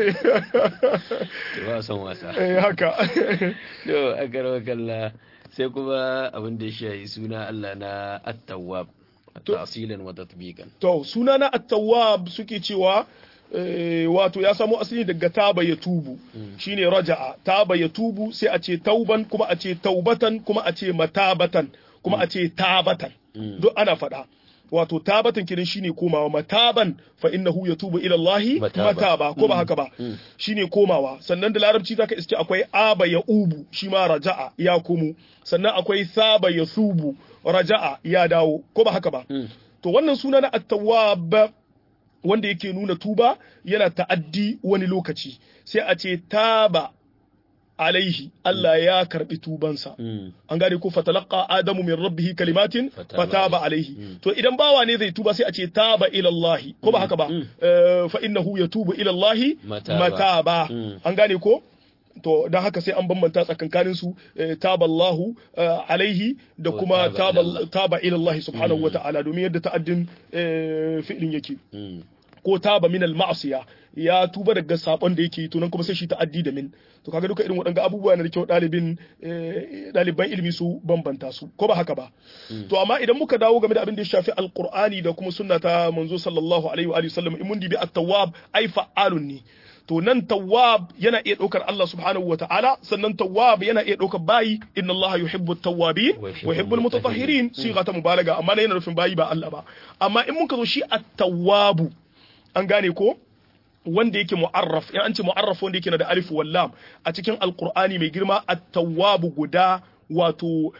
ba san wasa eh haka to agaro kalla sai kuma abin da ya yi suna Allah na at-tawwab tasilan wa tatbiqan to suna na at-tawwab suke cewa wato ya samo asali daga taba ya tubu shine raja'a taba ya tubu sai a ce tauban kuma a ce taubatan kuma a ce matabatan kuma a ce tabatan duk ana faɗa wato tabatan kidan shine komawa mataban fa innahu yatubu ila Allah mataba ko ba haka ba shine komawa sannan da larabci zaka iske akwai aba ya ubu shi ma raja'a ya komo sannan akwai saba ya subu raja'a ya dawo ko ba haka ba to wannan suna na at-tawwab wanda yake nuna tuba yana ta'addi wani lokaci sai a ce taba alaihi Allah ya karbi tubansa an gane ko fatalaqa adamu min rabbih kalimatin fataba alaihi to idan bawa ne zai tuba sai a ce taba ila Allah ko ba haka ba fa innahu yatubu ila Allah mataba an gane ko to don haka sai an bambanta tsakankanin su taballahu alaihi da kuma taba ila Allah subhanahu wata'ala domin yadda ta'addin fi'lin yake ko taba min al-ma'siya ya tuba daga sabon da yake to nan kuma sai shi ta'addi da min to kaga duka irin waɗanga abubuwa na da kyau ɗalibin ɗaliban ilimi su bambanta su ko ba haka ba to amma idan muka dawo game da abin da ya shafi alqur'ani da kuma sunna ta manzo sallallahu alaihi wa alihi wasallam in mun dibi at-tawwab ai fa'alun ne to nan tawwab yana iya ɗaukar Allah subhanahu wa ta'ala sannan tawwab yana iya ɗaukar bayi inna Allah yuhibbu at-tawwabin wa yuhibbu al-mutatahhirin siga ta mubalaga amma yana nufin bayi ba Allah ba amma in muka zo shi at-tawwabu an gane ko wanda yake mu'arraf in an ce mu'arraf wanda yake na da alif wal lam a cikin alqur'ani mai girma at-tawwabu guda wato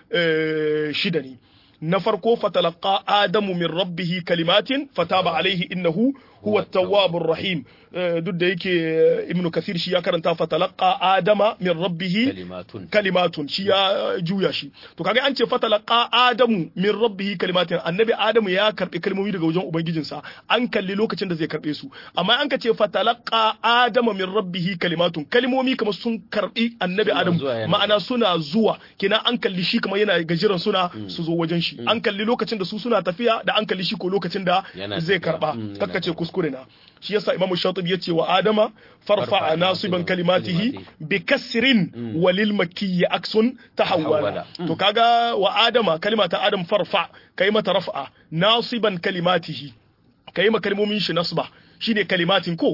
shida ne na farko fatalaqa adamu min rabbihi kalimatin fataba alaihi innahu huwa at-tawwabur rahim duk da yake ibnu kathir shi ya karanta fatalaqa adama min rabbihi kalimatun kalimatun shi ya juya shi to kaga an ce fatalaqa adamu min rabbihi kalimatin annabi adamu ya karbi kalmomi daga wajen ubangijinsa an kalli lokacin da zai karbe su amma an ka ce fatalaqa adama min rabbihi kalimatun kalmomi kamar sun karbi annabi adamu ma'ana suna zuwa kina an kalli shi kamar yana gajiran suna su zo wajen shi an kalli lokacin da su suna tafiya da an kalli shi ko lokacin da zai karba kakkace kuskure na shi yasa imamu shatibi yace wa adama farfa nasiban kalimatihi bi kasrin walil makki aksun tahawwala to kaga wa adama kalimata adam farfa kai mata raf'a nasiban kalimatihi kai ma kalmomin shi nasba shine kalimatin ko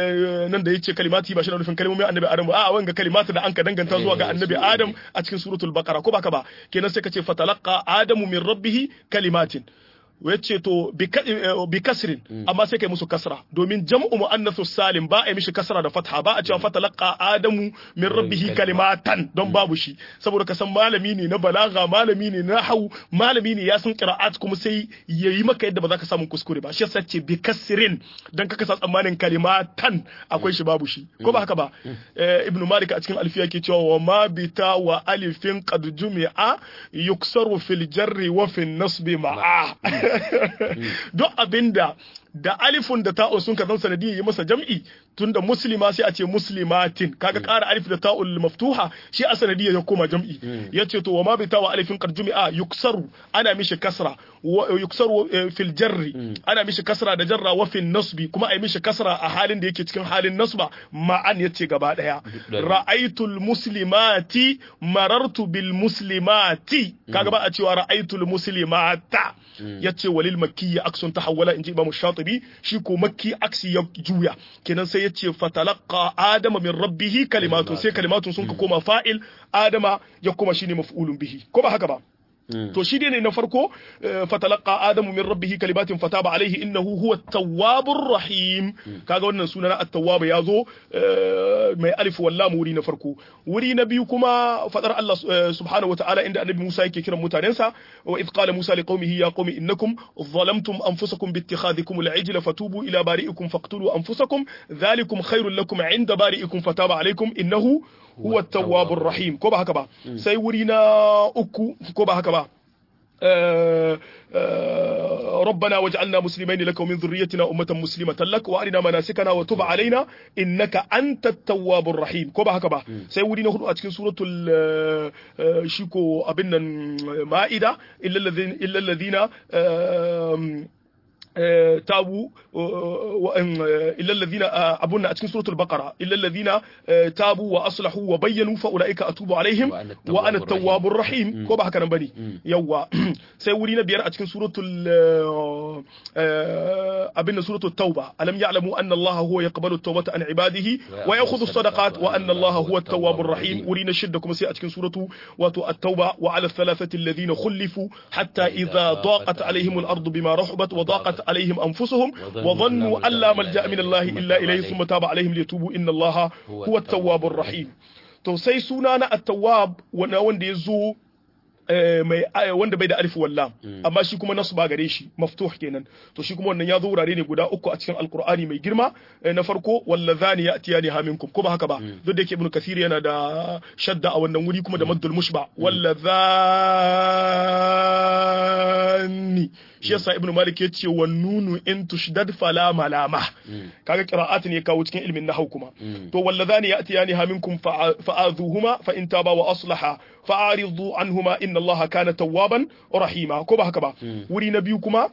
nan da yace kalimati ba shi na nufin kalmomin annabi adam ba a wanga kalimatu da an ka danganta zuwa ga annabi adam a cikin suratul baqara ko baka ba kenan sai ka ce fatalaqa adamu min rabbih kalimatin yace to bi kasrin amma sai kai musu kasra domin jam'u muannathus salim ba a mishi kasra da fatha ba a cewa fatalaqa adamu min rabbihi kalimatan don babu shi saboda ka san malami ne na balaga malami ne na nahwu malami ne ya san qira'at kuma sai yayi maka yadda ba za ka samu kuskure ba shi yasa ce bi kasrin dan kaka sa tsammanin kalimatan akwai shi babu shi ko ba haka ba ibnu malik a cikin alfiya ke cewa wa ma bita wa alifin qad jumi'a yuksaru fil jarri wa fil nasbi ma'a duk abinda da alifun da ta'un sun kazan sanadiyya yi masa jam'i tunda muslima sai a ce muslimatin kaga ƙara alif da ta'ul maftuha shi a sanadiyya ya koma jam'i yace to wa ma bi tawa alifin qarjumi'a yuksaru ana mishi kasra yuksaru fil jarri ana mishi kasra da jarra wa fil nasbi kuma ai mishi kasra a halin da yake cikin halin nasba ma'an yace gaba daya ra'aytul muslimati marartu bil muslimati kaga ba a cewa ra'aytul muslimata yace walil makki aksun tahawwala inji imam shatibi shi ko makki aksi ya juya kenan sai yace fatalaqa adama min rabbih kalimatun sai kalimatun sun ka koma fa'il adama ya koma shine maf'ulun bihi ko ba haka ba to shi ne na farko fatalaqa adamu min rabbih kalimatin fataba alaihi innahu huwa at-tawwabur rahim kaga wannan suna na at-tawwab yazo mai alif wallam wuri na farko wuri na biyu kuma fadar Allah subhanahu wataala inda annabi Musa yake kiran mutanensa wa id qala Musa liqaumihi ya qaumi innakum zalamtum anfusakum biittikhadhikum al-ijla fatubu ila bari'ikum faqtulu anfusakum dhalikum khairul lakum 'inda bari'ikum fataba alaykum innahu huwa at-tawwabur rahim ko ba haka ba sai wuri na uku ko ba haka ba ربنا واجعلنا مسلمين لك ومن ذريتنا أمة مسلمة لك وأرنا مناسكنا وتب علينا إنك أنت التواب الرحيم كوبا هكذا سيودينا هدو أتكين سورة الشيكو أبنا مائدة إلا الذين إلا الذين تابوا إلا الذين أبونا أتكن سورة البقرة إلا الذين تابوا وأصلحوا وبينوا فأولئك أتوب عليهم وأنا التواب الرحيم كوبا هكذا بني يوا سيورينا بيان أتكن سورة أبنا سورة التوبة ألم يعلموا أن الله هو يقبل التوبة عن عباده ويأخذ الصدقات وأن الله هو التواب الرحيم ورينا شدكم سي أتكن سورة التوبة وعلى الثلاثة الذين خلفوا حتى إذا ضاقت عليهم الأرض بما رحبت وضاقت عليهم أنفسهم وظنوا أن لا ملجأ من الله إلا إليه ثم تاب عليهم ليتوبوا إن الله هو التواب الرحيم to sai suna na at-tawwab wanda wanda yazo mai wanda bai da alif wallam amma shi kuma nasu ba gare shi maftuh kenan to shi kuma wannan ya zo wurare ne guda uku a cikin alqur'ani mai girma na farko wallazani ya'tiyani haminkum ko ba haka ba duk da yake ibnu kathir yana da shadda a wannan wuri kuma da maddul mushba wallazani shi yasa ibnu malik yace wan nunu in tushdad fala malama kaga qira'at ne kawo cikin ilmin nahwu kuma to wallazani ya'tiyani haminkum fa'adhuhuma fa in taba wa aslaha fa'aridu anhuma inna allaha kana tawwaban rahima ko ba haka ba wuri na biyu kuma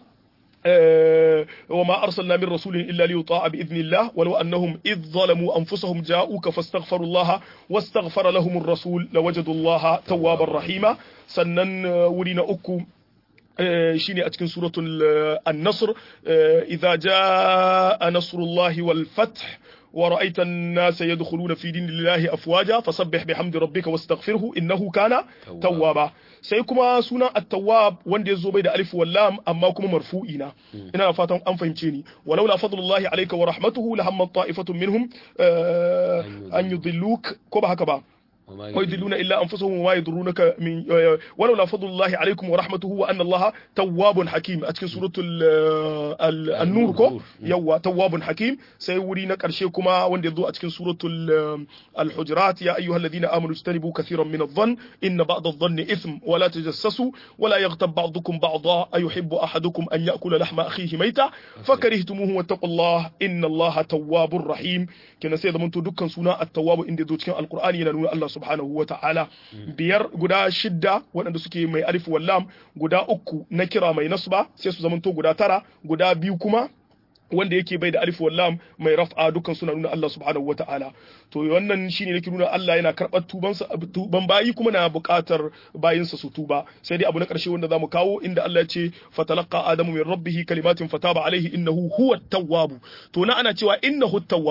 وما أرسلنا من رسول إلا ليطاع بإذن الله ولو أنهم إذ ظلموا أنفسهم جاءوك فاستغفروا الله واستغفر لهم الرسول لوجدوا الله توابا رحيما سنن ورنا أكو شيني أتكن سورة النصر إذا جاء نصر الله والفتح ورأيت الناس يدخلون في دين الله أفواجا فسبح بحمد ربك واستغفره إنه كان توابا sai kuma suna at-tawwab wanda yazo bai da alif wal lam amma kuma marfu'ina ina fatan an fahimce ni walaula fadlullahi alayka wa rahmatuhu lahamma ta'ifatun minhum an yudilluk ko ba haka ba ويضلون إلا أنفسهم وما يضرونك من ولولا فضل الله عليكم ورحمته وأن الله تواب حكيم أتكن سورة النور كو يوا تواب حكيم سيورينا كرشيكما وندو أتكن سورة الحجرات يا أيها الذين آمنوا اجتنبوا كثيرا من الظن إن بعض الظن إثم ولا تجسسوا ولا يغتب بعضكم بعضا أيحب أحدكم أن يأكل لحم أخيه ميتا فكرهتموه واتقوا الله إن الله تواب رحيم كنا سيدا من تدكن سنة التواب إن دو تكن القرآن ينالون الله subhanahu wa ta'ala biyar guda shidda waɗanda suke mai alif wallam guda uku na kira mai nasba sai su zamanto guda tara guda biyu kuma wanda yake bai da alif wallam mai raf'a dukkan suna nuna Allah subhanahu wa ta'ala to wannan shine yake nuna Allah yana karɓar tuban sa tuban bayi kuma na buƙatar bayinsa su tuba sai dai abu na ƙarshe wanda zamu kawo inda Allah ya ce fatalaqa adamu min rabbih kalimatin fataba alaihi innahu huwa at-tawwab to na ana cewa innahu at-tawwab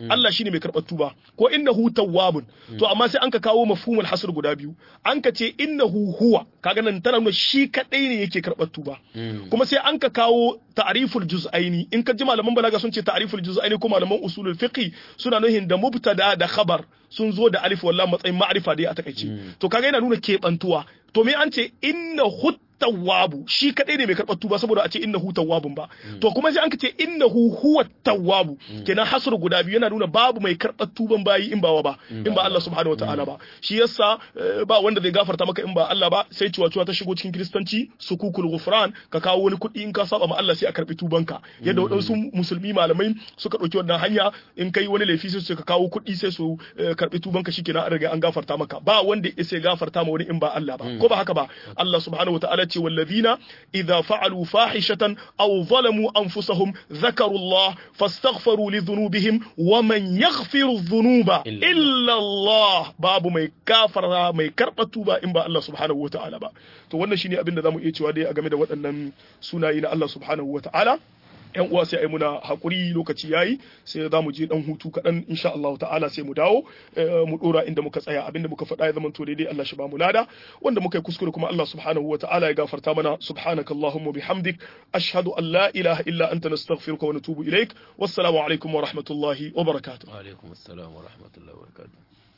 Allah shine mai karɓar tuba ko innahu tawwabun to amma sai an ka kawo mafhumul hasr guda biyu an ka ce innahu huwa kaga nan tana nuna shi kadai ne yake karɓar tuba kuma sai an ka kawo ta'riful juz'aini in ka ji malaman balaga sun ce ta'riful juz'aini ko malaman usulul fiqh suna nuhin da mubtada da khabar sun zo da alif wallahi matsayin ma'rifa dai a takaice to kaga yana nuna kebantuwa to me an ce innahu tawwabu shi kadai ne mai karɓar tuba saboda a ce innahu tawwabun ba to kuma sai an ce innahu huwa tawwabu kenan hasr guda biyu yana nuna babu mai karɓar tuban bayi in ba wa ba in ba Allah subhanahu wataala ba shi yasa ba wanda zai gafarta maka in ba Allah ba sai ciwa-ciwa ta shigo cikin kristanci sukukul ghufran ka kawo wani kuɗi in ka saba ma Allah sai a karɓi tubanka yadda wadansu musulmi malamai suka ɗauki wannan hanya in kai wani laifi sai ka kawo kuɗi sai su karɓi tubanka shikenan an riga an gafarta maka ba wanda ya sai gafarta ma wani in ba Allah ba ko ba haka ba Allah subhanahu wataala ce والذين إذا فعلوا فاحشة أو ظلموا أنفسهم ذكروا الله فاستغفروا لذنوبهم ومن يغفر الذنوب إلا الله باب ما يكافر ما يكرب توبة إن با الله سبحانه وتعالى با تو wannan shine abin da zamu iya cewa dai a game da waɗannan sunaye na Allah subhanahu wataala yan uwa sai ai muna hakuri lokaci yayi sai za mu je dan hutu kaɗan insha Allah ta'ala sai mu dawo mu dora inda muka tsaya abinda muka faɗa ya zama to daidai Allah shi ba mu lada wanda muka yi kuskure kuma Allah subhanahu wa ta'ala ya gafarta mana subhanakallahumma bihamdik ashhadu an la ilaha illa anta nastaghfiruka wa natubu ilaik wassalamu alaikum wa rahmatullahi wa barakatuh wa alaikum assalam wa rahmatullahi wa barakatuh